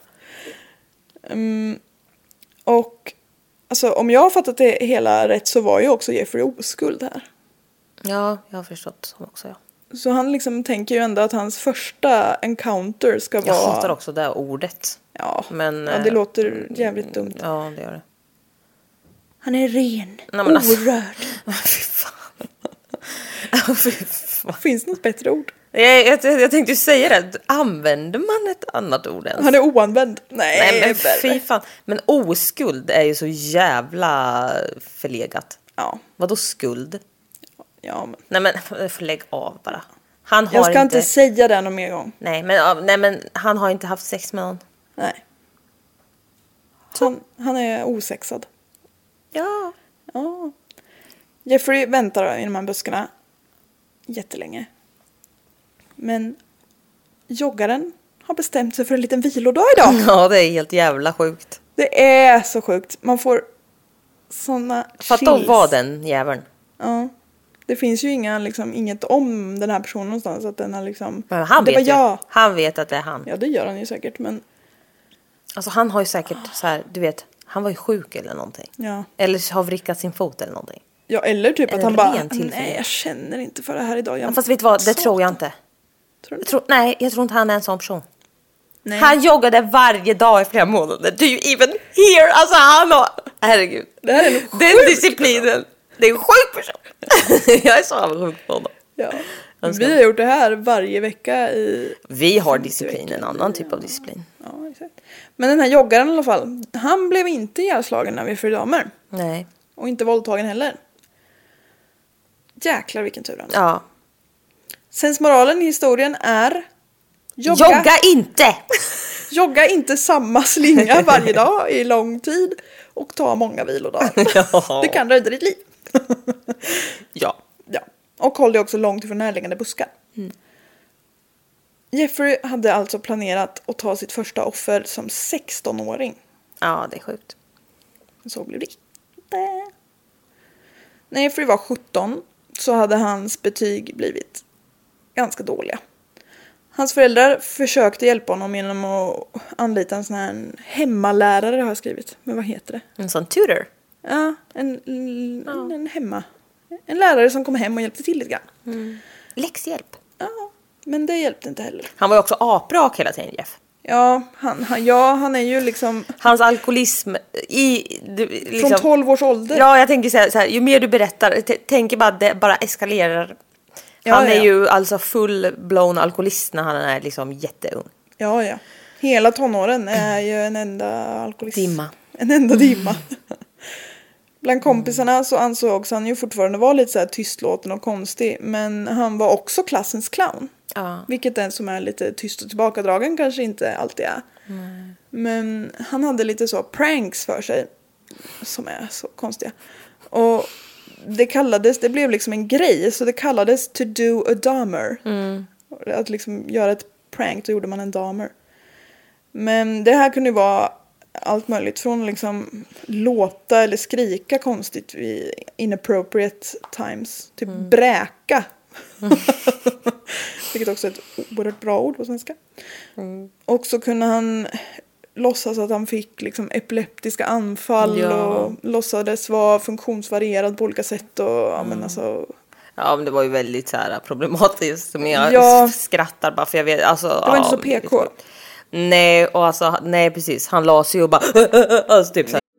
Och alltså, om jag har fattat det hela rätt så var ju också Jeffrey oskuld här. Ja, jag har förstått som också, ja. Så han liksom tänker ju ändå att hans första encounter ska vara... Jag hatar också det ordet. Ja, men, det låter jävligt dumt. Ja, det gör det. Han är ren, orörd. Fy fan. Finns det något bättre ord? Jag tänkte ju säga det. Använder man ett annat ord ens? Han är oanvänd. Nej, men fy fan. Men oskuld är ju så jävla förlegat. Ja. Vadå skuld? Ja, men... Nej men lägg av bara. Jag ska inte säga det någon mer gång. Nej men han har inte haft sex med någon. Nej. Han är osexad. Ja. Jeffrey väntar i de här buskarna jättelänge. Men joggaren har bestämt sig för en liten vilodag idag. Ja, det är helt jävla sjukt. Det är så sjukt. Man får såna fatta att vara den jäveln. Ja. Det finns ju inget om den här personen någonstans. Att den har liksom... Men han vet ju. Han vet att det är han. Ja, det gör han ju säkert, men... Alltså han har ju säkert så här, du vet, han var ju sjuk eller någonting. Ja. Eller har vrickat sin fot eller någonting. Ja, eller typ att han bara, nej jag känner inte för det här idag. Fast vet du vad, det tror jag inte. Tror du? Jag tror inte han är en sån person. Nej. Han joggade varje dag i flera månader. Do you even hear? Alltså han har, herregud. Det här är den disciplinen. Person. Det är en sjuk person. Jag är så avundsjuk på honom. Ja. Vi har gjort det här varje vecka i... Vi har disciplin, en annan typ av disciplin. Ja, exakt. Men den här joggaren i alla fall, han blev inte ihjälslagen när vi för damer. Nej. Och inte våldtagen heller. Jäklar vilken tur han. Ja. Sensmoralen i historien är Jogga inte! Jogga inte samma slinga varje dag i lång tid och ta många vilodagar. Ja. Det kan rädda ditt liv. Ja. Ja. Och håll dig också långt ifrån närliggande buskar. Jeffrey hade alltså planerat att ta sitt första offer som 16-åring. Ja, det är sjukt. Så blev det inte. När Jeffrey var 17 så hade hans betyg blivit ganska dåliga. Hans föräldrar försökte hjälpa honom genom att anlita en sån här hemmalärare, har jag skrivit. Men vad heter det? En sån tutor? Ja, en hemma. En lärare som kom hem och hjälpte till lite grann. Läxhjälp. Ja, men det hjälpte inte heller. Han var ju också aprak hela tiden, Jeff. Ja, han är ju liksom... Hans alkoholism liksom, från 12 års ålder. Ja, jag tänker så här, ju mer du berättar, tänker bara att det bara eskalerar. Han är ju alltså full-blown alkoholist när han är liksom jätteung. Ja. Hela tonåren är ju en enda alkoholist. Dimma. En enda dimma. Bland kompisarna så ansågs han ju fortfarande vara lite så här tystlåten och konstig. Men han var också klassens clown. Ja. Vilket den som är lite tyst och tillbakadragen kanske inte alltid är. Men han hade lite så pranks för sig. Som är så konstiga. Och det blev liksom en grej. Så det kallades to do a Dahmer. Att liksom göra ett prank, då gjorde man en Dahmer. Men det här kunde ju vara allt möjligt. Från liksom låta eller skrika konstigt vid inappropriate times. Typ bräka. Vilket också är ett oerhört bra ord på svenska. Och så kunde han låtsas att han fick liksom epileptiska anfall. Och låtsades vara funktionsvarierad på olika sätt. Och, men alltså... Ja, men det var ju väldigt så här problematiskt. Men jag skrattar bara för jag vet... Alltså, det var inte så PK. Nej, och alltså, nej precis. Han la sig och bara... alltså, typ så här.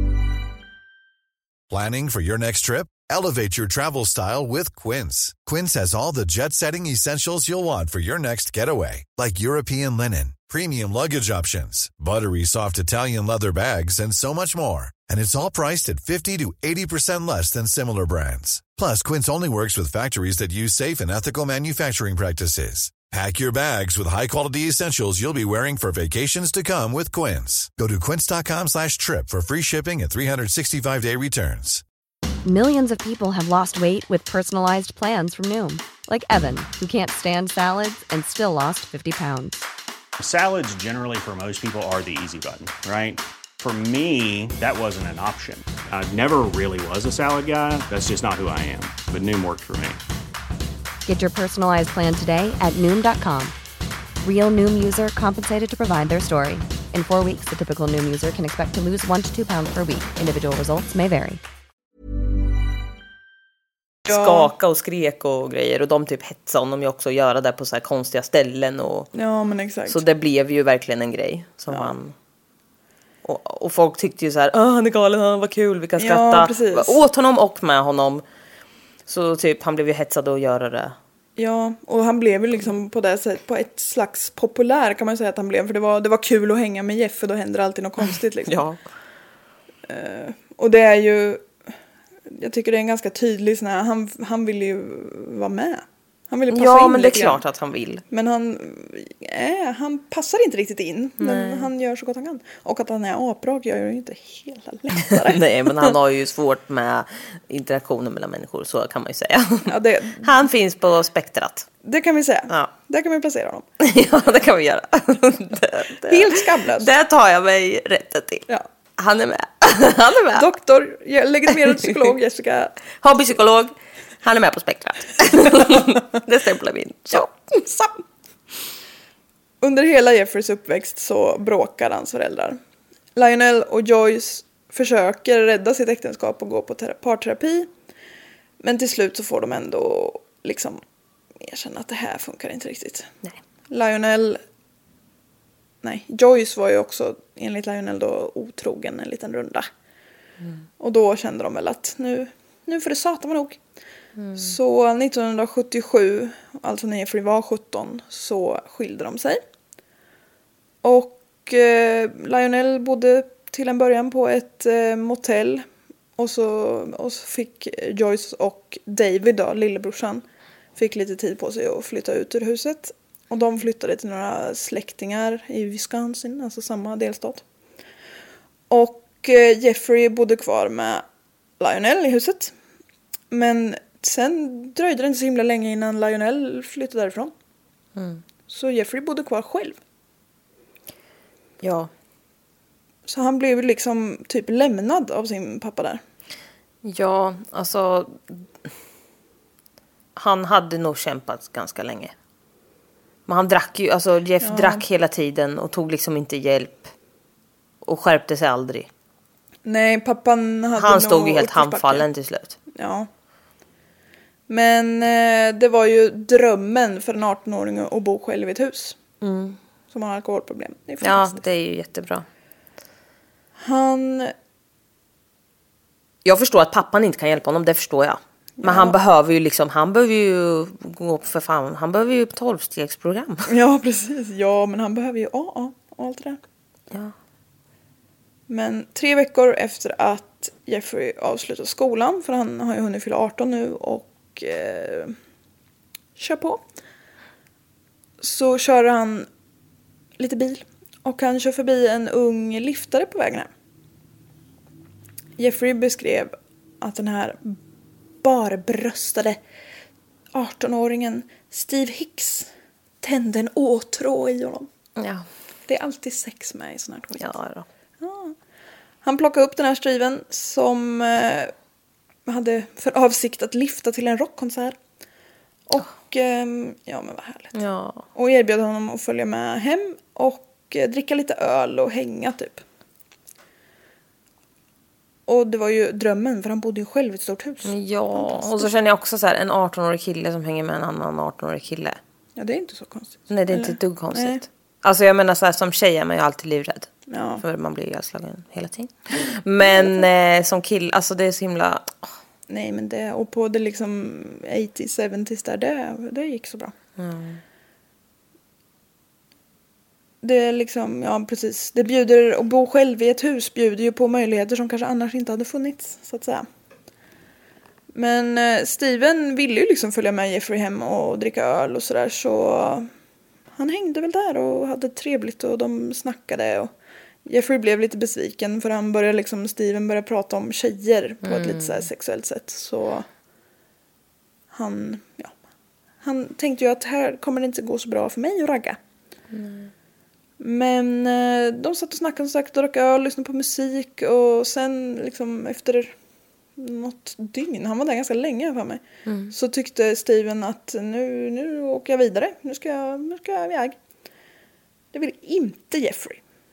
Planning for your next trip? Elevate your travel style with Quince. Quince has all the jet-setting essentials you'll want for your next getaway. Like European linen, premium luggage options, buttery soft Italian leather bags, and so much more. And it's all priced at 50 to 80% less than similar brands. Plus, Quince only works with factories that use safe and ethical manufacturing practices. Pack your bags with high-quality essentials you'll be wearing for vacations to come with Quince. Go to quince.com/trip for free shipping and 365-day returns. Millions of people have lost weight with personalized plans from Noom. Like Evan, who can't stand salads and still lost 50 pounds. Salads generally for most people are the easy button, right? For me, that wasn't an option. I never really was a salad guy. That's just not who I am. But Noom worked for me. Get your personalized plan today at Noom.com. Real Noom user compensated to provide their story. In 4 weeks, the typical Noom user can expect to lose 1 to 2 pounds per week. Individual results may vary. Skaka och skrek och grejer. Och de typ hetsade honom ju också att göra det på så här konstiga ställen. Och... Ja, men exakt. Så det blev ju verkligen en grej som han... Och folk tyckte ju så här, han är galen, han var kul, vi kan skratta åt honom och med honom. Så typ han blev ju hetsad att göra det. Ja, och han blev ju liksom på det sättet, på ett slags populär kan man säga att han blev. För det var kul att hänga med Jeff, för då händer alltid något konstigt liksom. Ja. Och det är ju, jag tycker det är en ganska tydlig sån här, han vill ju vara med. Han ville passa in. Ja, men det är klart att han vill. Men han passar inte riktigt in. Men han gör så gott han kan. Och att han är aprak gör ju inte hela lättare. Nej, men han har ju svårt med interaktioner mellan människor, så kan man ju säga. Ja, han finns på spektrat. Det kan vi säga. Ja. Där kan vi placera honom. Ja, det kan vi göra. Helt skamlöst. Det tar jag mig rätten till. Ja. Han är med. Han är med. Doktor, legitimerad psykolog Jessica. Hobbypsykolog. Han är med på spektrat. Det stämplar vi in. Så. Under hela Jeffreys uppväxt så bråkar hans föräldrar. Lionel och Joyce försöker rädda sitt äktenskap och gå på parterapi. Men till slut så får de ändå liksom erkänna att det här funkar inte riktigt. Joyce var ju också enligt Lionel då otrogen en liten runda. Och då kände de väl att nu får det satan vara nog. Så 1977, alltså när Jeffrey var 17, så skilde de sig. Och Lionel bodde till en början på ett och så fick Joyce och David då, lillebrorsan, fick lite tid på sig att flytta ut ur huset. Och de flyttade till några släktingar i Wisconsin, alltså samma delstat. Och Jeffrey bodde kvar med Lionel i huset. Men sen dröjde det inte så himla länge innan Lionel flyttade därifrån. Så Jeffrey bodde kvar själv. Ja. Så han blev liksom typ lämnad av sin pappa där. Ja, alltså... Han hade nog kämpat ganska länge. Men han drack ju... Alltså Jeff drack hela tiden och tog liksom inte hjälp. Och skärpte sig aldrig. Nej, pappan hade han stod ju helt handfallen till slut. Ja. Men det var ju drömmen för en 18-åring att bo själv i ett hus. Som har alkoholproblem. Det är fantastiskt. Ja, det är ju jättebra. Jag förstår att pappan inte kan hjälpa honom, det förstår jag. Men han behöver ju liksom, han behöver ju gå för fan, han behöver ju 12-stegsprogram. Ja, precis. Ja, men han behöver ju AA och allt det där. Ja. Men 3 veckor efter att Jeffrey avslutar skolan, för han har ju hunnit fylla 18 nu och kör på. Så kör han lite bil och han kör förbi en ung liftare på vägen hem. Jeffrey beskrev att den här barbröstade 18-åringen Steve Hicks tände en åtrå i honom. Ja. Det är alltid sex med i sån här skit. Ja då. Ja. Han plockade upp den här Steven som hade för avsikt att lyfta till en rockkonsert. Och ja, men vad härligt. Ja. Och erbjöd honom att följa med hem och dricka lite öl och hänga typ. Och det var ju drömmen, för han bodde ju själv i ett stort hus. Ja, och så känner jag också så här, en 18-årig kille som hänger med en annan 18-årig kille. Ja, det är inte så konstigt. Nej, det är inte ett dugg konstigt. Nej. Alltså jag menar så här, som tjej är man ju alltid livrädd. Ja. För man blir ju avslagen hela tiden. Men som kille, alltså det är så himla... Nej, men det, och på det liksom 80s, 70s där, det gick så bra. Det är liksom, ja precis, det bjuder, att bo själv i ett hus bjuder ju på möjligheter som kanske annars inte hade funnits, så att säga. Men Steven ville ju liksom följa med Jeffrey hem och dricka öl och sådär, så han hängde väl där och hade trevligt och de snackade och Jeffrey blev lite besviken för han började liksom, Steven började prata om tjejer på ett lite så här sexuellt sätt, så han tänkte ju att här kommer det inte gå så bra för mig att ragga. Men de satt och snackade och drack öl, lyssnade på musik och sen liksom efter något dygn, han var där ganska länge för mig, så tyckte Steven att nu åker jag vidare, nu ska jag iväg. Det vill inte Jeffrey.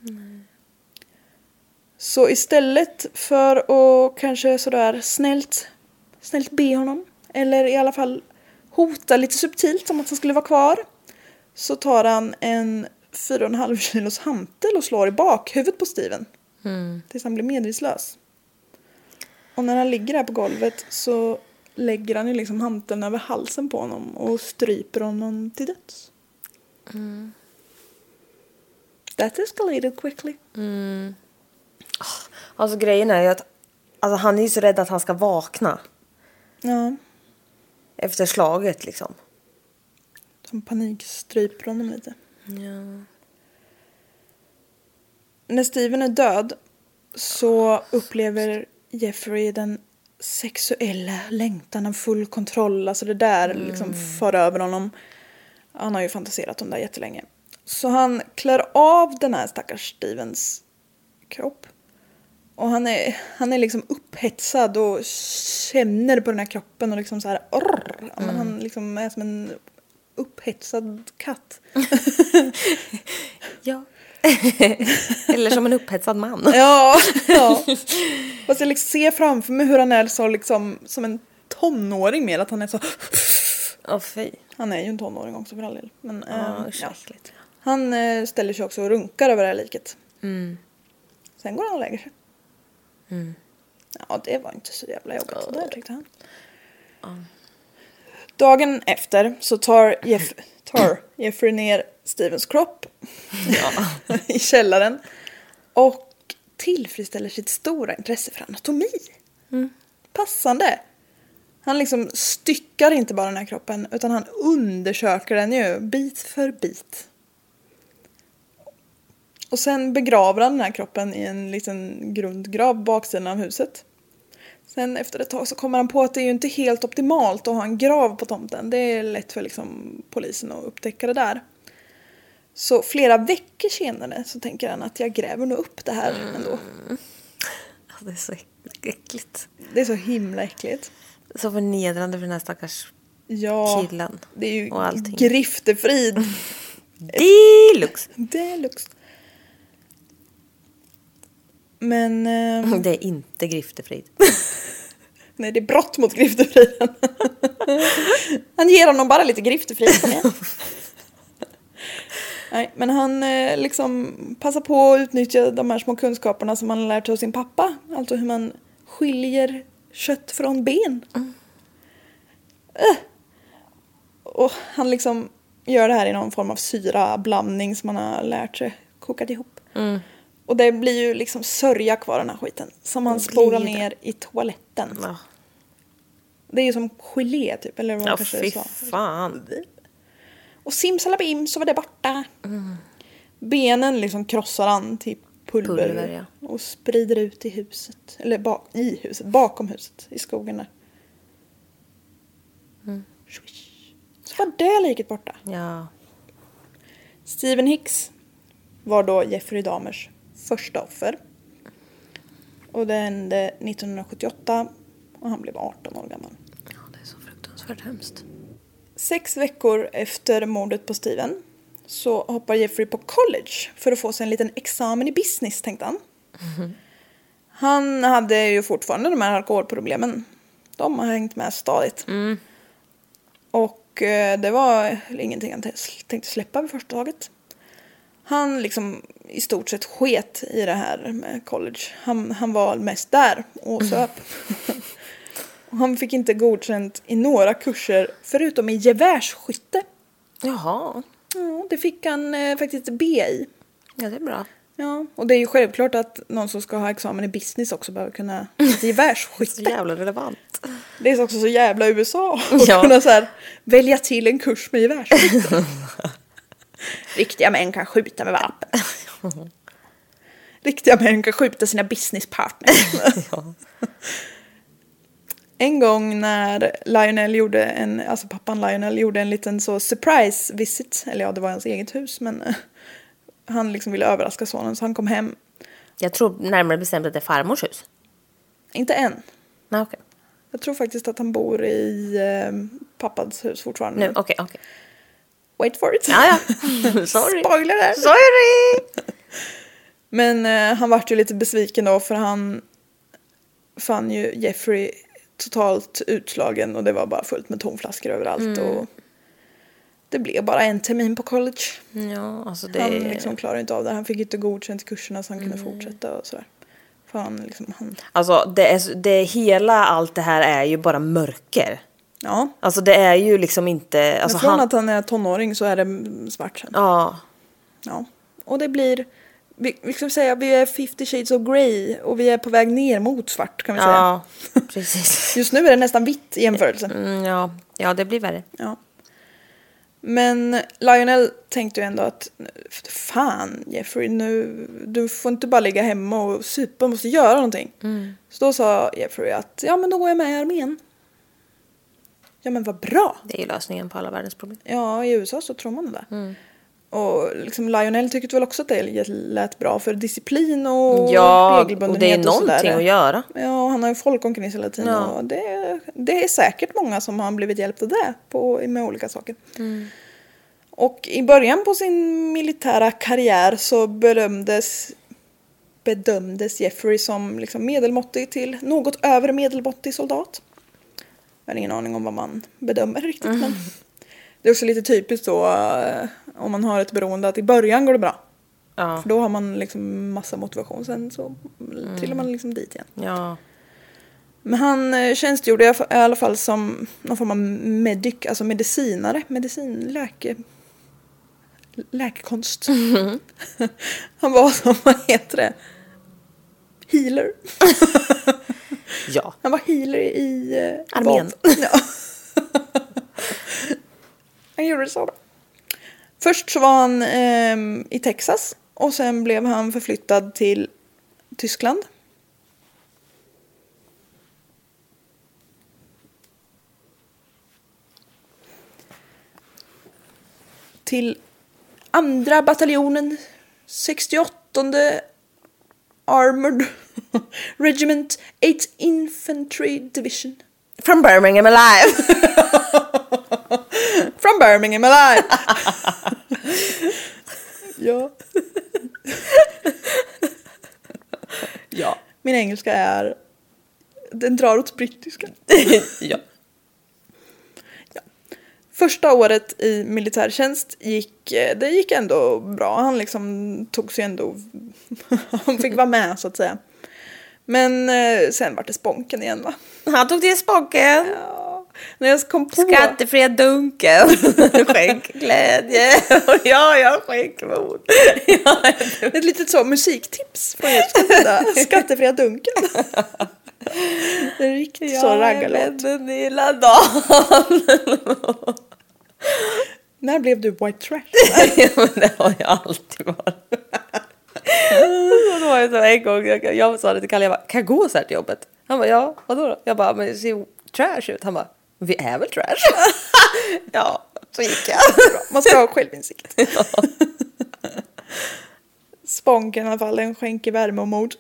Så istället för att kanske sådär snällt be honom, eller i alla fall hota lite subtilt om att han skulle vara kvar, så tar han en 4,5 kilos hantel och slår i bakhuvudet på Steven. Tills han blir medvetslös. Och när han ligger där på golvet så lägger han ju liksom hanteln över halsen på honom och stryper honom till döds. That escalated quickly. Alltså grejen är ju att alltså, han är ju så rädd att han ska vakna. Ja. Efter slaget liksom. Som panikstryper honom lite. Ja. När Steven är död så upplever Jeffrey den sexuella längtan av full kontroll. Alltså det där liksom för över honom. Han har ju fantiserat om det jättelänge. Så han klär av den här stackars Stevens kropp. Och han är liksom upphetsad och känner på den här kroppen och liksom så här. Men han liksom är som en upphetsad katt. Ja. Eller som en upphetsad man. Ja. Fast jag liksom ser framför mig hur han är så liksom som en tonåring mer, att han är så. Fy. Han är ju en tonåring också för all del. Men han ställer sig också och runkar över det här liket. Sen går han och lägger sig. Ja, det var inte så jävla jobbigt så där, tyckte han. Dagen efter så tar Jeffrey ner Stevens kropp i källaren och tillfredsställer sitt stora intresse för anatomi. Passande. Han liksom styckar inte bara den här kroppen, utan han undersöker den ju bit för bit. Och sen begraver han den här kroppen i en liten grundgrav baksidan av huset. Sen efter ett tag så kommer han på att det är ju inte helt optimalt att ha en grav på tomten. Det är lätt för liksom polisen att upptäcka det där. Så flera veckor senare så tänker han att jag gräver nog upp det här ändå. Det är så äckligt. Det är så himla äckligt. Så förnedrande för den här stackars killen. Det är ju och allting. griftefrid. Deluxe. Men... det är inte griftefrid. Nej, det är brott mot griftefriden. Han ger honom bara lite griftefrid. Nej, men han liksom passar på att utnyttja de här små kunskaperna som han har lärt sig av sin pappa. Alltså hur man skiljer kött från ben. Och han liksom gör det här i någon form av syrablandning som man har lärt sig kokat ihop. Och det blir ju liksom sörja kvar den här skiten som han spolar ner i toaletten. Ja. Det är ju som gelé typ, eller vad kanske fy du sa. fan. Och simsalabim så var det borta. Benen liksom krossar han till pulver ja. och sprider ut i huset. Eller bakom huset, i skogen där. Så var det liket borta. Ja. Stephen Hicks var då Jeffrey Dahmers första offer. Och det hände 1978 och han blev 18 år gammal. Ja, det är så fruktansvärt hemskt. 6 veckor efter mordet på Steven så hoppar Jeffrey på college för att få sig en liten examen i business, tänkte han. Han hade ju fortfarande de här alkoholproblemen. De har hängt med stadigt. Och det var ingenting han tänkte släppa vid första taget. Han liksom i stort sett sket i det här med college. Han var mest där och söp. Och han fick inte godkänt i några kurser förutom i gevärsskytte. Jaha. Ja, det fick han faktiskt B i. Ja, det är bra. Ja, och det är ju självklart att någon som ska ha examen i business också behöver kunna gevärsskytte. Så jävla relevant. Det är också så jävla USA att kunna så här, välja till en kurs med gevärsskytte. Riktiga män kan skjuta med vapen. Riktiga män kan skjuta sina businesspartners. En gång när Lionel pappan Lionel gjorde en liten så surprise visit. Eller ja, det var hans eget hus, men han liksom ville överraska sonen så han kom hem. Jag tror närmare bestämt att det är farmors hus. Inte än. Nej, okej. Jag tror faktiskt att han bor i pappans hus fortfarande. Nu, okej. Wait for it. Ja. Sorry. Spoiler där. Sorry. Men han var ju lite besviken då för han fann ju Jeffrey totalt utslagen och det var bara fullt med tomflaskor överallt och det blev bara en termin på college. Ja, alltså Han liksom klarade inte av det. Han fick inte godkänt i kurserna så han kunde fortsätta och sådär. För han. Alltså hela allt det här är ju bara mörker. Ja. Alltså det är ju liksom inte... Alltså, men från att han är tonåring så är det svart sen. Ja. Ja. Och det blir... Vi ska säga vi är 50 shades of grey och vi är på väg ner mot svart kan vi säga. Ja, precis. Just nu är det nästan vitt i jämförelse. Ja, det blir värre. Ja. Men Lionel tänkte ju ändå att fan Jeffrey, du får inte bara ligga hemma och supa, måste göra någonting. Så då sa Jeffrey att ja men då går jag med i armén. Ja men vad bra. Det är ju lösningen på alla världens problem. Ja, i USA så tror man det. Och liksom Lionel tyckte väl också att det lät bra för disciplin och regelbundenhet och det är någonting att göra. Ja, han har ju folk omkring sig hela tiden. Ja. Och det är säkert många som har blivit hjälpt av det med olika saker. Och i början på sin militära karriär så bedömdes Jeffrey som liksom medelmåttig till något över medelmåttig soldat. Jag har ingen aning om vad man bedömer riktigt, men det är också lite typiskt då om man har ett beroende att i början går det bra. Ja. För då har man liksom massa motivation, sen så trillar man liksom dit igen. Ja. Men han tjänstgjorde i alla fall som någon form av medic, alltså medicinare, läkekonst. Han var som, vad heter det? Healer. Ja. Han var healer i armén. Ja. Han gjorde det så bra. Först så var han i Texas. Och sen blev han förflyttad till Tyskland. Till 2:a bataljonen 68:e Armored Regiment 8th Infantry Division. From Birmingham alive. From Birmingham alive. Ja. Ja. Min engelska är... Den drar åt brittiska. Ja. Första året i militärtjänst gick ändå bra. Han liksom tog sig ändå... Han fick vara med så att säga. Men sen var det sponken igen va? Han tog till sponken. Ja. När jag kom på... Skattefria dunken. Skänkglädje. Och jag skänkmod. Ett litet så musiktips från ers sida. Skattefria dunken. En riktigt så raggarlåt. Den lilla dagen. När blev du white trash? Ja, men det har jag alltid varit. Då var det så en gång, jag sa det till Kalle, jag bara, kan jag gå så här till jobbet? Han bara, ja, vadå då? Jag bara, men det ser ju trash ut. Han bara, vi är väl trash? Ja, så gick jag. Man ska ha självinsikt. Ja. Sponken i alla fall, en skänker värme och mod.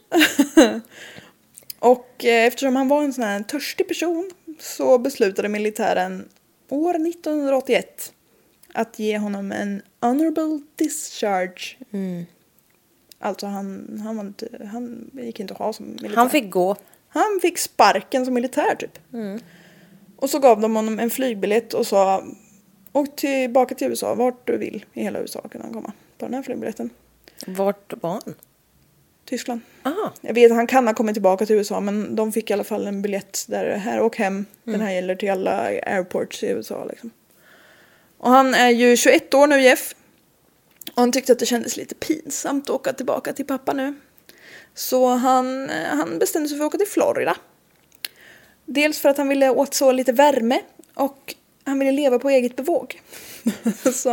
Och eftersom han var en sån här törstig person så beslutade militären år 1981 att ge honom en honorable discharge. Alltså han gick inte att ha som militär. Han fick gå. Han fick sparken som militär typ. Och så gav de honom en flygbiljett och sa åk tillbaka till USA, vart du vill i hela USA kan han komma på den här flygbiljetten. Vart var han? Tyskland. Aha. Jag vet att han kan ha kommit tillbaka till USA men de fick i alla fall en biljett där här och hem. Den här gäller till alla airports i USA liksom. Och han är ju 21 år nu Jeff. Och han tyckte att det kändes lite pinsamt att åka tillbaka till pappa nu. Så han bestämde sig för att åka till Florida. Dels för att han ville åt så lite värme och han ville leva på eget bevåg. Så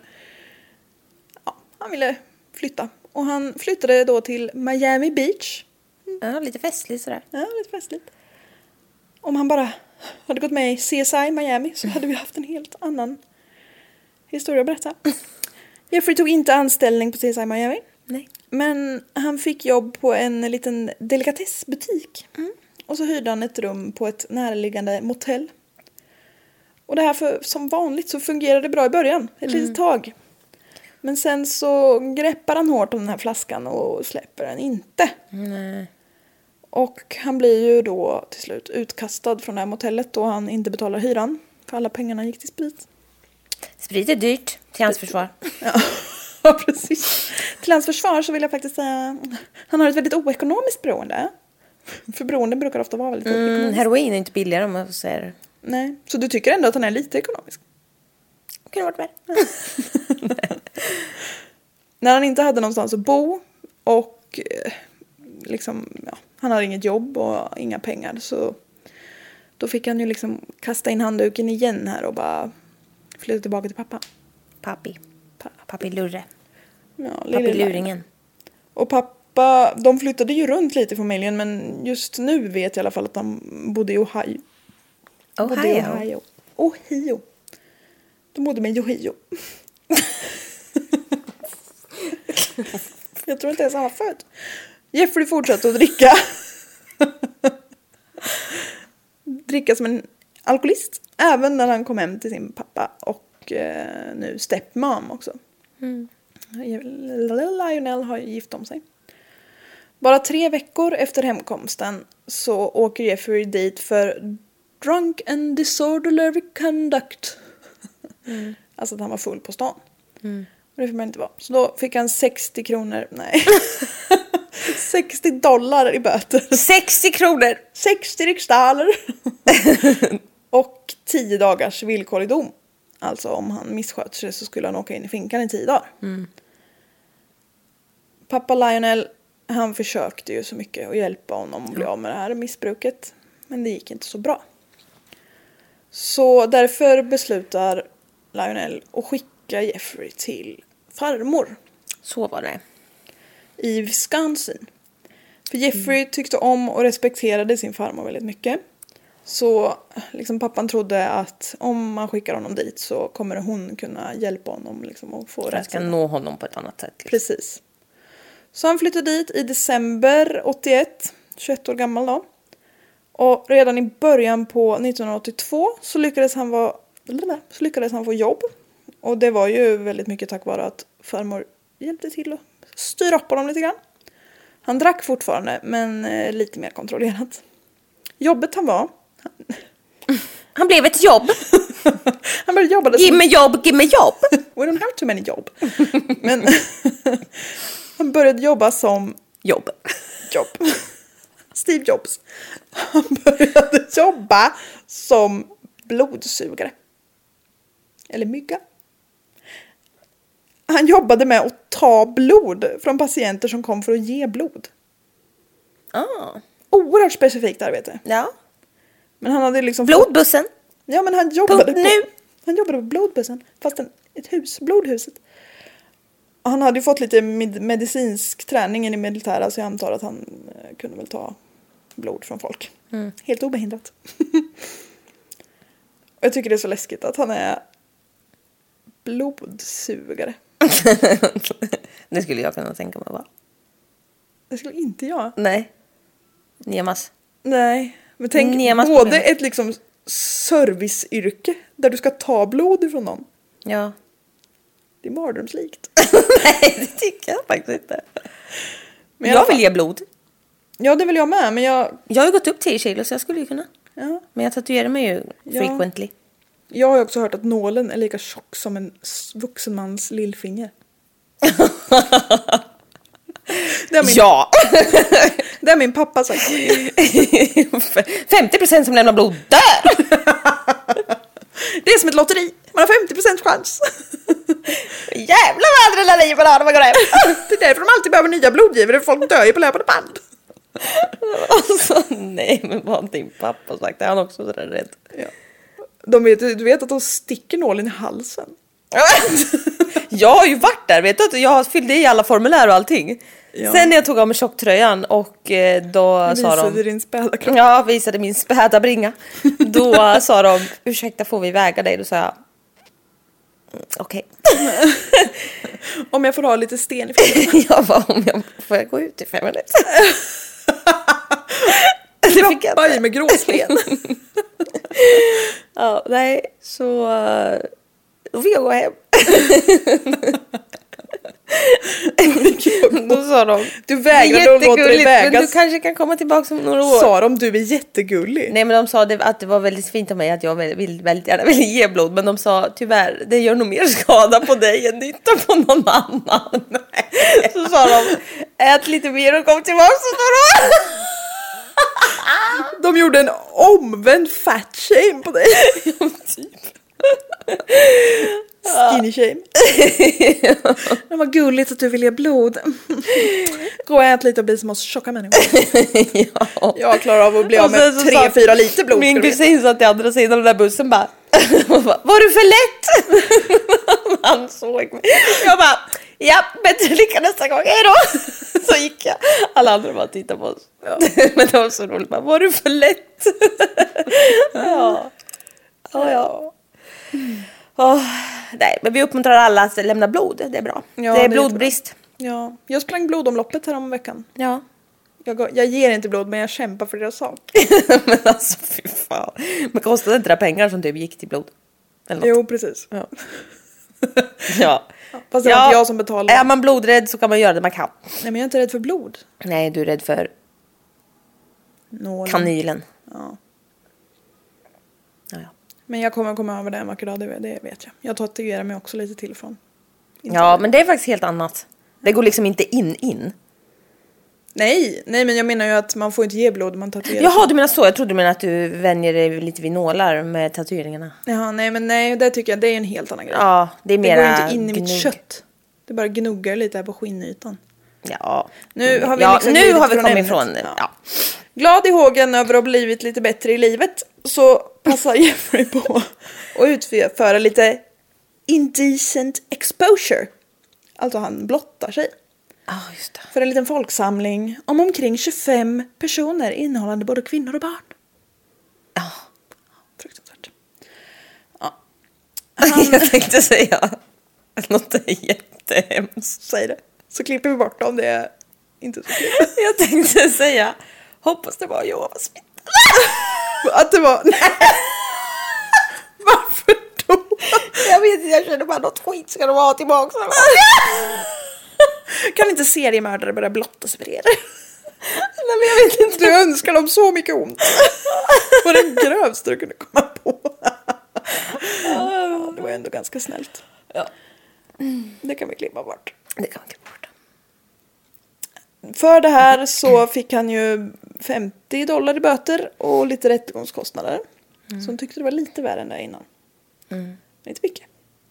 han ville flytta. Och han flyttade då till Miami Beach. Ja, lite festligt sådär. Ja, lite festligt. Om han bara hade gått med i CSI Miami så hade vi haft en helt annan historia att berätta. Jeffrey tog inte anställning på CSI Miami. Nej. Men han fick jobb på en liten delikatessbutik. Och så hyrde han ett rum på ett närliggande motell. Och det här som vanligt så fungerade det bra i början. Ett litet tag. Men sen så greppar han hårt om den här flaskan och släpper den inte. Nej. Och han blir ju då till slut utkastad från det här motellet då han inte betalar hyran. För alla pengarna gick till sprit. Sprit är dyrt till hans försvar. Ja, precis. Till hans försvar så vill jag faktiskt säga han har ett väldigt oekonomiskt beroende. För beroende brukar ofta vara väldigt oekonomiskt. Heroin är inte billigare om man säger. Nej, så du tycker ändå att han är lite ekonomisk? Kunde varit mer. När han inte hade någonstans att bo och liksom, han hade inget jobb och inga pengar så då fick han ju liksom kasta in handduken igen här och bara flytta tillbaka till pappa. Pappi Lurre. Ja, Pappi Luringen. Och pappa, de flyttade ju runt lite i familjen men just nu vet jag i alla fall att de bodde i Ohio. Ohio. De bodde med Ohio. Jag tror inte ens han var född. Jeffrey fortsatte att dricka. Dricka som en alkoholist. Även när han kom hem till sin pappa. Och nu stepmom också. Lionel har gift om sig. Bara 3 veckor efter hemkomsten så åker Jeffrey dit för drunk and disorderly conduct. Alltså att han var full på stan. Och det får man inte vara. Så då fick han 60 kronor. Nej. $60 i böter. 60 kronor! 60 riksdaler. Och 10 dagars villkorlig dom. Alltså om han missköter sig så skulle han åka in i finkan i 10 dagar. Pappa Lionel han försökte ju så mycket att hjälpa honom att bli av med det här missbruket. Men det gick inte så bra. Så därför beslutar Lionel att skicka Jeffrey till farmor. Så var det. I Wisconsin. För Jeffrey tyckte om och respekterade sin farmor väldigt mycket. Så liksom pappan trodde att om man skickar honom dit så kommer hon kunna hjälpa honom liksom, att få rätt. Jag ska nå honom på ett annat sätt. Liksom. Precis. Så han flyttade dit i december 81, 21 år gammal då. Och redan i början på 1982 så lyckades han få jobb. Och det var ju väldigt mycket tack vare att farmor hjälpte till att styra upp honom lite grann. Han drack fortfarande, men lite mer kontrollerat. Jobbet han var... Han blev ett jobb. Han började jobba... Give me jobb. We don't have too many jobb. Men han började jobba som... Jobb. Steve Jobs. Han började jobba som blodsugare. Eller mygga. Han jobbade med att ta blod från patienter som kom för att ge blod. Oerhört specifikt arbete. Ja. Men han hade liksom... Blodbussen. Ja, men han jobbade han jobbade på blodbussen. Fast ett hus, blodhuset. Och han hade ju fått lite medicinsk träning i militära, så jag antar att han kunde väl ta blod från folk. Helt obehindrat. Och jag tycker det är så läskigt att han är blodsugare. Det skulle jag kunna tänka mig, va? Det skulle inte jag. Nej. Niemas. Nej. Men tänk både ett liksom serviceyrke där du ska ta blod ifrån någon. Ja. Det är mardrömslikt. Nej, det tycker jag faktiskt inte. Men jag vill ge blod. Ja, det vill jag med. Men jag har ju gått upp 10 kilo så jag skulle ju kunna. Ja. Men jag tatuerar mig ju frequently. Jag har ju också hört att nålen är lika tjock som en vuxen mans lillfinger. Ja! Det är min pappa sagt. 50% som lämnar blod dör! Det är som ett lotteri. Man har 50% chans. Jävlar vad adrenalin man har när man går hem. Det är därför de alltid behöver nya blodgivare. Folk dör ju på löpande band. Alltså, nej, men vad din pappa sagt. Det är han också sådär rädd. Ja. Du vet att de sticker nålen i halsen. Jag har ju varit där, vet du. Jag fyllde i alla formulär och allting. Ja. Sen när jag tog av mig tjocktröjan och då sa de... Visade din späda kropp. Ja, visade min späda bringa. Då sa de, ursäkta, får vi väga dig? Då sa jag, okej. Om jag får ha lite sten i foten. Jag bara, får jag gå ut i 5 minuter? Det fick jag inte. I med gråsten. Ja, nej, så då fick jag gå hem. Då sa de, du vägrade att låta dig vägas. Men du kanske kan komma tillbaka om några år. Sa de, du är jättegullig. Nej, men de sa att det var väldigt fint av mig att jag väldigt gärna ville ge blod. Men de sa, tyvärr, det gör nog mer skada på dig än nytta på någon annan. Så sa de, ät lite mer och kom tillbaka om några år. De gjorde en omvänd fat shame på dig. Ja, typ. Skinny shame. Det var gulligt att du vill ge blod. Gå och ät lite och bli som oss tjocka människor. Ja. Jag klarar av att bli av med 3-4 liter blod. Min kusin satt i andra sidan av den där bussen bara, var du för lätt? Han såg mig. Jag bara, ja, bättre lycka nästa gång, hejdå. Så gick jag. Alla andra bara tittade på oss. Ja. Men det var så roligt, bara, var du för lätt? Ja. Nej, men vi uppmuntrar alla att lämna blod. Det är bra. Ja, det är blodbrist. Ja, jag sprang blodomloppet här om veckan. Ja. Jag ger inte blod, men jag kämpar för deras sak. Men alltså, fy fan. Men kostade inte det pengar som typ gick till blod? Jo, precis. Ja. Ja. Fast det var inte jag som betalade. Är man blodrädd så kan man göra det man kan. Nej, men jag är inte rädd för blod. Nej, du är rädd för kanylen. Ja. Ja. Men jag kommer komma över det en vacker dag, det vet jag. Jag tatuerar mig också lite till från. Ja, men det är faktiskt helt annat. Det går liksom inte in. Nej, men jag menar ju att man får inte ge blod, man tatuerar. Jaha, du menar så. Jag trodde du menade att du vänjer dig lite vid nålar med tatueringarna. Ja, nej, det tycker jag, det är en helt annan grej. Ja, det är mera det går inte in i mitt kött. Det bara gnuggar lite här på skinnytan. Ja. Nu har vi, nu har vi kommit ämnet. ifrån. Ja. Glad i hågen över att ha blivit lite bättre i livet så passar Jeffrey på att utföra lite indecent exposure. Alltså han blottar sig. Just det. För en liten folksamling om omkring 25 personer innehållande både kvinnor och barn. Ja. Fruktansvärt. Jag tänkte säga något jättehemskt. Säg det. Så klipper vi bort om det är inte så kul. Jag tänkte säga, hoppas det var jag som Att det var... Varför då? Jag vet inte, jag känner bara något skit ska de ha tillbaka. Kan inte seriemördare börja blotta sig för er? Nej, men jag vet inte. Du önskar dem så mycket ont. Vad det grövsta du kunde komma på. Det var ändå ganska snällt. Ja. Det kan vi klippa bort. Det kan man klippa bort. För det här så fick han ju $50 i böter och lite rättegångskostnader. Så han tyckte det var lite värre än det innan. Inte mycket.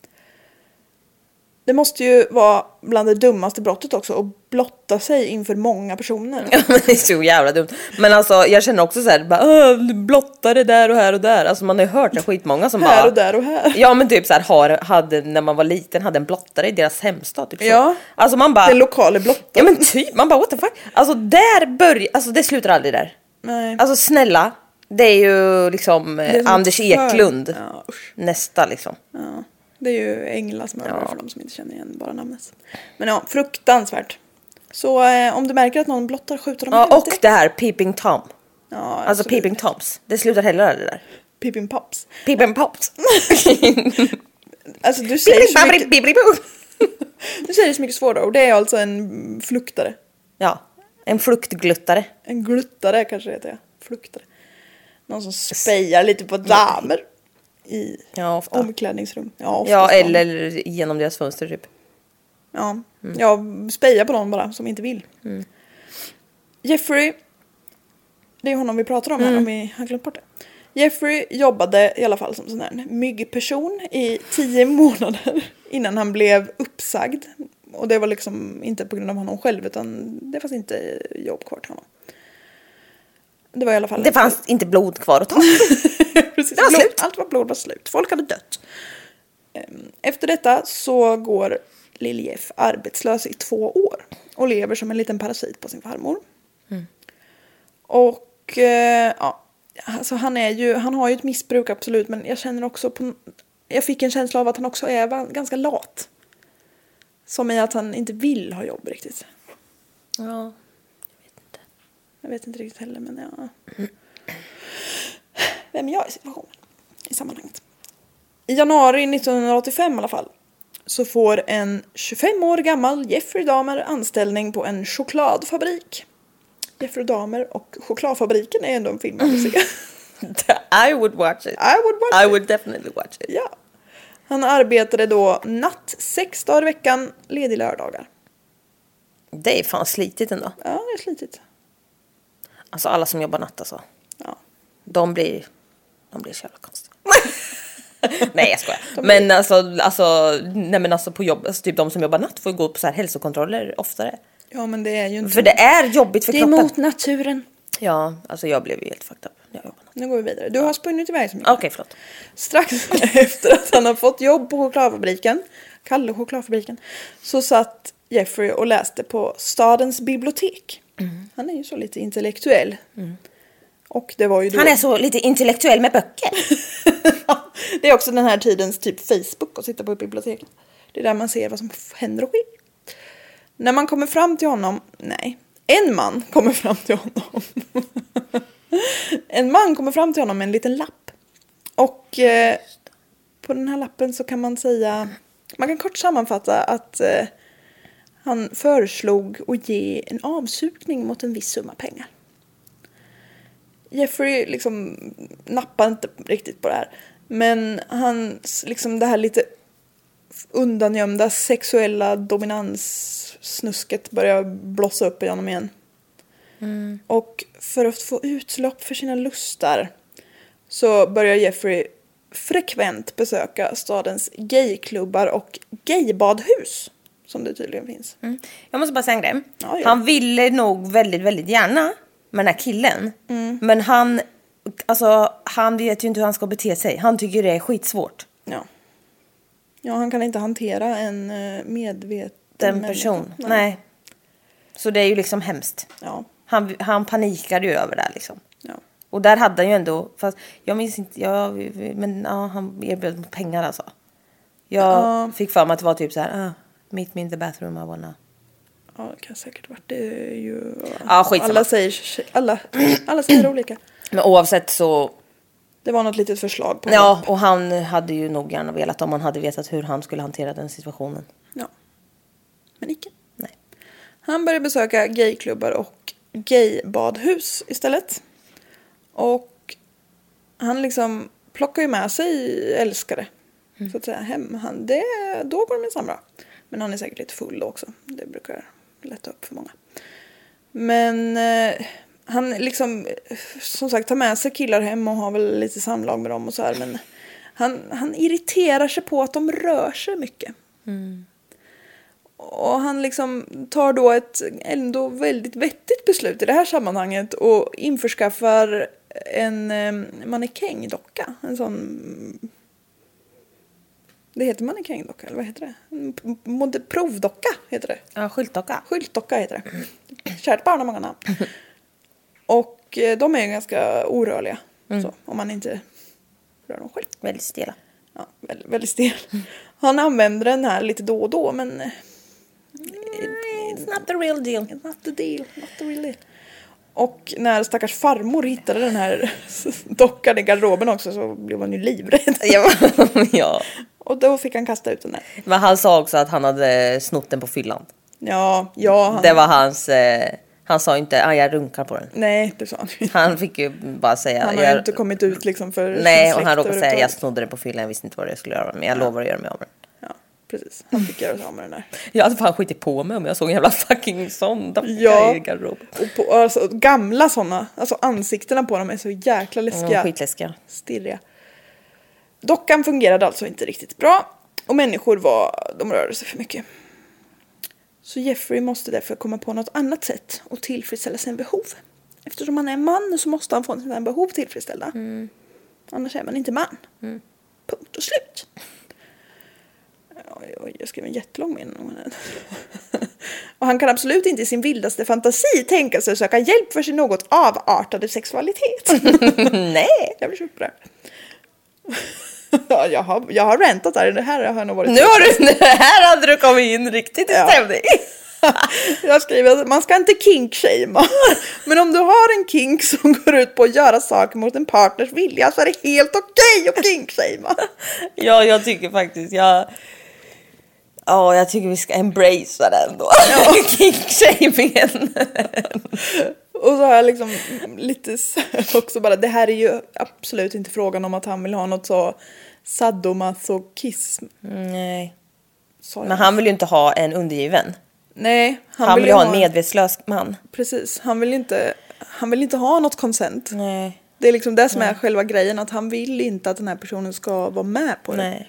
Det måste ju vara bland det dummaste brottet också att blotta sig inför många personer. Ja, men det är så jävla dumt. Men alltså jag känner också så här bara, du blottar det där och här och där. Alltså man har ju hört det skitmånga som Här bara och där och här. Ja, men typ så här hade när man var liten hade en blottare i deras hemstad typ så. Ja. Alltså man bara Den lokala blottaren. Ja, men typ man bara what the fuck. Alltså där börjar alltså det slutar aldrig där. Nej. Alltså snälla, det är ju liksom Det är som Anders ett för- Eklund. Ja, usch. Nästa liksom. Ja, det är ju Englas mördare för de som inte känner igen bara namnet. Men ja, fruktansvärt. Så om du märker att någon blottar skjuter dem i Ja, huvudet. och det här Peeping Tom. Ja, Alltså absolut. Peeping Toms. Det slutar heller aldrig där. Peeping Pops. Peeping Pops. Alltså du säger så mycket, du säger så mycket svårare och det är alltså en fluktare. Ja, en fruktgluttare. En gluttare kanske det heter, ja. Fluktare. Någon som spejar lite på damer i Ja, ofta. omklädningsrum. Ja, oftast Ja, damer. eller genom deras fönster typ. Ja, jag spejar på någon bara som inte vill. Jeffrey, det är honom vi pratar om här om vi har glömt bort det. Jeffrey jobbade i alla fall som sån här myggperson i 10 månader innan han blev uppsagd. Och det var liksom inte på grund av honom själv utan det fanns inte jobb kvar till honom. Det var i alla fall... Det fanns inte blod kvar att ta. Precis, Det var slut. allt var blod var slut. Folk hade dött. Efter detta så går Lill-Jeff arbetslös i 2 år. Och lever som en liten parasit på sin farmor. Och ja, alltså han har ju ett missbruk absolut. Men jag känner också jag fick en känsla av att han också är ganska lat. Som i att han inte vill ha jobb riktigt. Ja. Jag vet inte riktigt heller, men ja. Vem är jag i situationen? I sammanhanget. I januari 1985 i alla fall. Så får en 25 år gammal Jeffrey Dahmer anställning på en chokladfabrik. Jeffrey Dahmer och chokladfabriken är ändå en film att se. I would watch it. I would definitely watch it. Ja. Han arbetade då natt 6 dagar i veckan, ledig lördagar. Det är fan slitigt ändå. Ja, det är slitigt. Alltså alla som jobbar natt alltså. Ja. De blir så jävla konstiga. Nej, jag skojar. Men alltså på jobb, alltså typ de som jobbar natt får gå på så här hälsokontroller oftare. Ja, men det är ju inte... För det är jobbigt för det är kroppen. mot naturen. Ja, alltså jag blev ju helt fucked up när jag jobbade natt. Nu går vi vidare. Du har spunnit iväg så mycket. Okej, förlåt. Strax efter att han har fått jobb på chokladfabriken, Kalle chokladfabriken, så satt Jeffrey och läste på stadens bibliotek. Han är ju så lite intellektuell. Och det var ju då... Han är så lite intellektuell med böcker. Det är också den här tidens typ Facebook att sitta på ett bibliotek. Det är där man ser vad som händer och sker. När man kommer fram till honom... Nej, en man kommer fram till honom. En man kommer fram till honom med en liten lapp. Och på den här lappen så kan man säga... Man kan kort sammanfatta att han föreslog att ge en avsugning mot en viss summa pengar. Jeffrey liksom nappar inte riktigt på det här. Men han, liksom det här lite undangömda sexuella dominanssnusket börjar blossa upp i honom igen. Och för att få utlopp för sina lustar så börjar Jeffrey frekvent besöka stadens gayklubbar och gaybadhus. som det tydligen finns. Jag måste bara säga en grej. Ja, ja. Han ville nog väldigt, väldigt gärna med den här killen. Men han vet ju inte hur han ska bete sig. Han tycker det är skitsvårt. Ja, han kan inte hantera en medveten person. Nej. Så det är ju liksom hemskt. Ja. Han panikade ju över det liksom. Ja. Och där hade han ju ändå, fast jag minns inte, han erbjöd pengar alltså. Jag fick för mig att det var typ så här, meet me in the bathroom, I wanna. Ja, det kan säkert varit. Det är ju... Skitsamma. Alla säger olika. Men oavsett så... Det var något litet förslag på Ja, och han hade ju nog gärna velat om han hade vetat hur han skulle hantera den situationen. Ja. Men icke. Nej. Han började besöka gayklubbar och gaybadhus istället. Och han liksom plockar ju med sig älskare. Så att säga hem. Då går det minsann bra. Men han är säkert lite full också. Det brukar lätta upp för många. Men han liksom, som sagt, tar med sig killar hem och har väl lite samlag med dem och så här. Men han irriterar sig på att de rör sig mycket. Och han liksom tar då ett ändå väldigt vettigt beslut i det här sammanhanget och införskaffar en mannekängdocka. En sån... Det heter mannekängdocka, eller vad heter det? Provdocka heter det. Ja, skyltdocka. Skyltdocka heter det. Kärt barn har många namn. Och de är ganska orörliga. Så, om man inte rör dem själv. Väldigt stela. Ja, väldigt stel. Han använder den här lite då och då, men... It's not the real deal. It's not the deal. Not the real deal. Och när stackars farmor hittade den här dockan i garderoben också så blev han ju livrädd. Ja. Och då fick han kasta ut den där. Men han sa också att han hade snott den på fyllan. Ja. Det var hans... han sa inte, jag runkar på den. Nej, det sa han ju. Han fick ju bara säga... Han har ju inte kommit ut liksom för... Nej, och han råkade säga, jag snodde den på fyllan, jag visste inte vad jag skulle göra. Men jag lovar att göra mig av med den. Ja, precis. Han fick göra sig av med den där. Jag hade fan skitit på mig om jag såg en jävla fucking sån docka i garderoben. Och på, alltså, gamla såna, alltså ansiktena på dem är så jäkla läskiga. Skitläskiga. Stirriga. Dockan fungerade alltså inte riktigt bra. Och människor de rörde sig för mycket. Så Jeffrey måste därför komma på något annat sätt att tillfredsställa sina behov. Eftersom han är en man så måste han få sina behov tillfredsställda. Annars är man inte man. Punkt och slut. Jag skrev en jättelång mening. Och han kan absolut inte i sin vildaste fantasi tänka sig att söka hjälp för sin något avartade sexualitet. Nej. Jag blir så upprörd. Ja, jag har rantat där. Det här har nog varit... Det här hade du kommit in riktigt i stämning. Jag skriver att man ska inte kink-shama. Men om du har en kink som går ut på att göra saker mot en partners vilja så är det helt okej att kink-shama. Ja, jag tycker faktiskt... jag tycker vi ska embracea den då. Ja. Kink-shamingen. Och så har jag liksom lite också bara, det här är ju absolut inte frågan om att han vill ha något så sadomasochism. Nej. Men han vill ju inte ha en undergiven. Nej. Han vill ju ha en medvetslös man. Precis. Han vill inte ha något consent. Nej. Det är liksom det som är själva grejen, att han vill inte att den här personen ska vara med på det. Nej.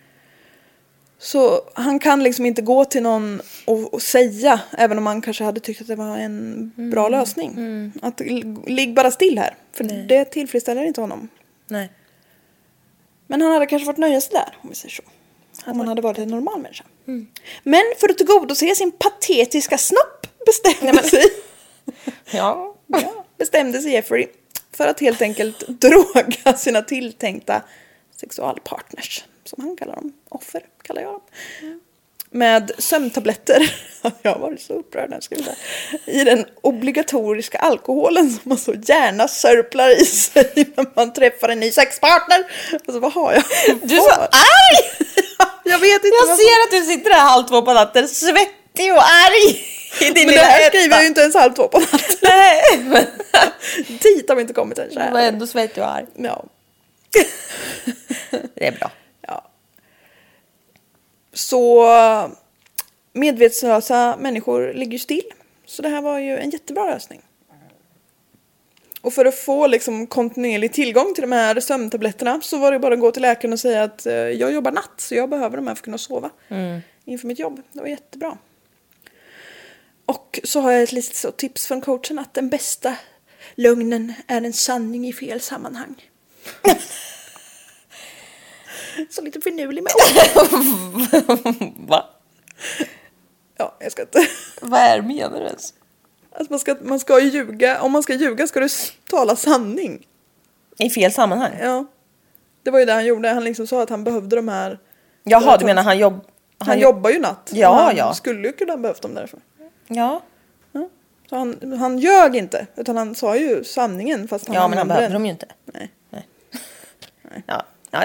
Så han kan liksom inte gå till någon och säga, även om man kanske hade tyckt att det var en bra lösning. Att ligg bara still här. För det tillfredsställer inte honom. Nej. Men han hade kanske varit nöja sig där, om vi säger så. Om man hade varit en normal människa. Men för att tillgodose sin patetiska snopp bestämde sig Jeffrey för att helt enkelt droga sina tilltänkta sexualpartners. Som han kallar dem. Offer kallar jag dem. Med sömntabletter. Jag har varit så upprörd när jag skrev det. I den obligatoriska alkoholen som man så gärna sörplar i sig när man träffar en ny sexpartner. Alltså vad har jag? Du är så arg! Jag vet inte. Jag ser att du sitter där 1:30 på natten, svettig och arg. Men det här skriver jag ju inte ens 1:30 på natten. Nej. Dit har vi inte kommit än. Du var ändå svettig och arg. Ja. Det är bra. Ja. Så medvetslösa människor ligger still. Så det här var ju en jättebra lösning. Och för att få liksom kontinuerlig tillgång till de här sömntabletterna så var det bara att gå till läkaren och säga att jag jobbar natt så jag behöver de här för att kunna sova inför mitt jobb. Det var jättebra. Och så har jag ett litet så tips från coachen att den bästa lögnen är en sanning i fel sammanhang. Så lite finurlig med ord. Va? Ja, jag ska inte. Vad är det menar du ens? Alltså man ska ljuga. Om man ska ljuga ska du tala sanning. I fel sammanhang? Ja. Det var ju det han gjorde. Han liksom sa att han behövde de här. Jaha, du menar han jobbar ju natt. Ja, han skulle ju kunna ha behövt dem därför. Ja. Så han ljög inte. Utan han sa ju sanningen. Fast han men han behövde dem ju inte. Nej. Ja.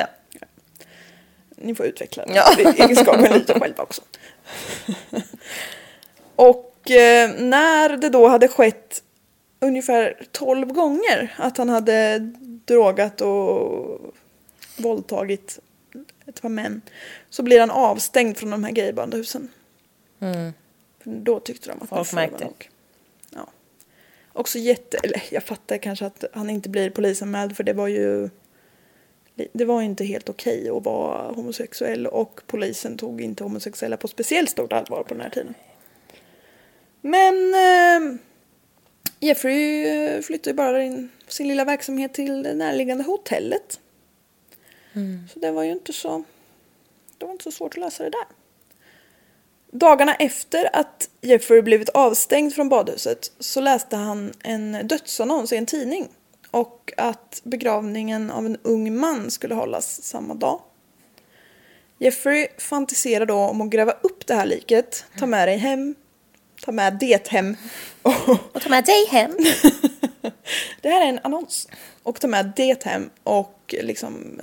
Ni får utveckla egenskapen lite själva också. Och när det då hade skett ungefär 12 gånger att han hade drogat och våldtagit ett par män så blir han avstängd från de här gaybandhusen. För då tyckte de att folk märkte. Ja. Också jag fattar kanske att han inte blir polisanmäld för det var inte helt okej att vara homosexuell och polisen tog inte homosexuella på speciellt stort allvar på den här tiden. Men Jeffrey flyttade ju bara in sin lilla verksamhet till det närliggande hotellet. Så det var ju inte så svårt att lösa det där. Dagarna efter att Jeffrey blivit avstängd från badhuset så läste han en dödsannons i en tidning. Och att begravningen av en ung man skulle hållas samma dag. Jeffrey fantiserar då om att gräva upp det här liket. Ta med det hem. Och ta med dig hem. Det här är en annons. Och ta med det hem. Och liksom,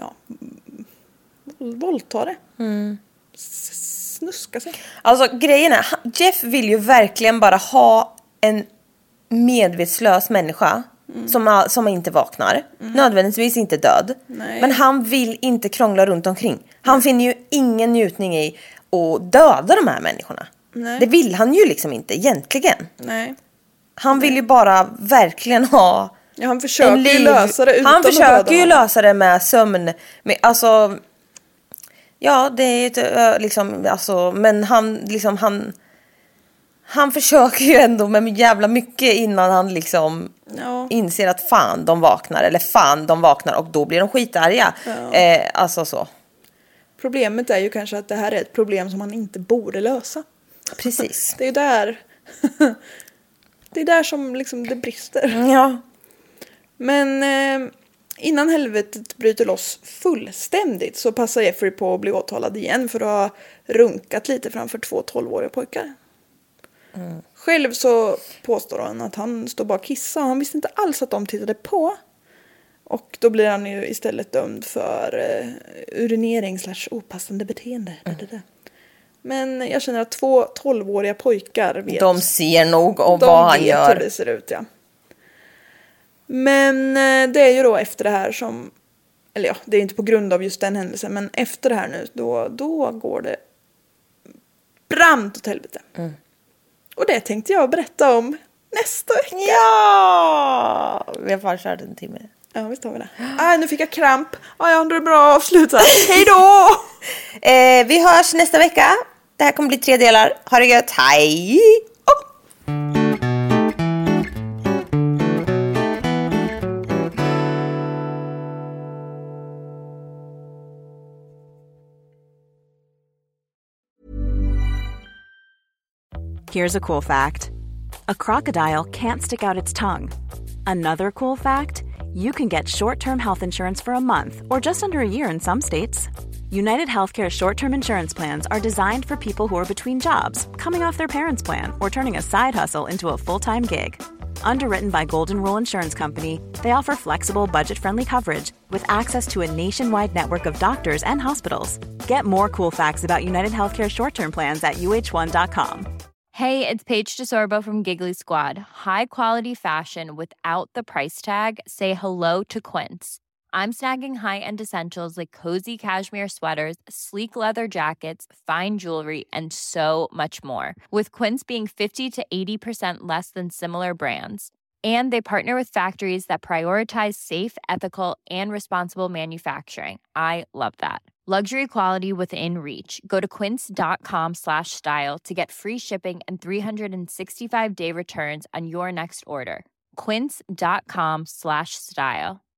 våldta det. Snuska sig. Alltså grejen är, Jeff vill ju verkligen bara ha en medvetslös människa. Som inte vaknar. Nödvändigtvis inte död. Nej. Men han vill inte krångla runt omkring. Han finner ju ingen njutning i att döda de här människorna. Nej. Det vill han ju liksom inte egentligen. Nej. Han vill ju bara verkligen ha han försöker ju lösa det utan han försöker ju att lösa det med sömn. Alltså ja, det är liksom alltså, men han försöker ju ändå med jävla mycket innan han liksom inser att fan de vaknar och då blir de skitarga. Alltså så. Problemet är ju kanske att det här är ett problem som man inte borde lösa. Precis. Det är där som liksom det brister. Ja. Men innan helvetet bryter loss fullständigt så passar Jeffrey på att bli åtalad igen för att ha runkat lite framför 2 12-åriga pojkar. Själv så påstår han att han står bara och kissar. Han visste inte alls att de tittade på. Och då blir han ju istället dömd för urinering / opassande beteende. Men jag känner att 2 12-åriga pojkar vet. De ser nog om vad han gör. De vet hur det ser ut, ja. Men det är ju då efter det här som... Eller ja, det är inte på grund av just den händelsen. Men efter det här nu, då går det brant åt helvete. Och det tänkte jag berätta om nästa vecka. Ja! Vi har bara kört en timme. Ja, visst har vi det. Nu fick jag kramp. Jag undrar bra avsluta. Hej då! Vi hörs nästa vecka. Det här kommer bli 3 delar. Ha det gött. Hej! Here's a cool fact. A crocodile can't stick out its tongue. Another cool fact, you can get short-term health insurance for a month or just under a year in some states. United Healthcare short-term insurance plans are designed for people who are between jobs, coming off their parents' plan, or turning a side hustle into a full-time gig. Underwritten by Golden Rule Insurance Company, they offer flexible, budget-friendly coverage with access to a nationwide network of doctors and hospitals. Get more cool facts about United Healthcare short-term plans at uh1.com. Hey, it's Paige DeSorbo from Giggly Squad. High quality fashion without the price tag. Say hello to Quince. I'm snagging high-end essentials like cozy cashmere sweaters, sleek leather jackets, fine jewelry, and so much more. With Quince being 50 to 80% less than similar brands. And they partner with factories that prioritize safe, ethical, and responsible manufacturing. I love that. Luxury quality within reach. Go to quince.com/style to get free shipping and 365-day returns on your next order. Quince.com/style.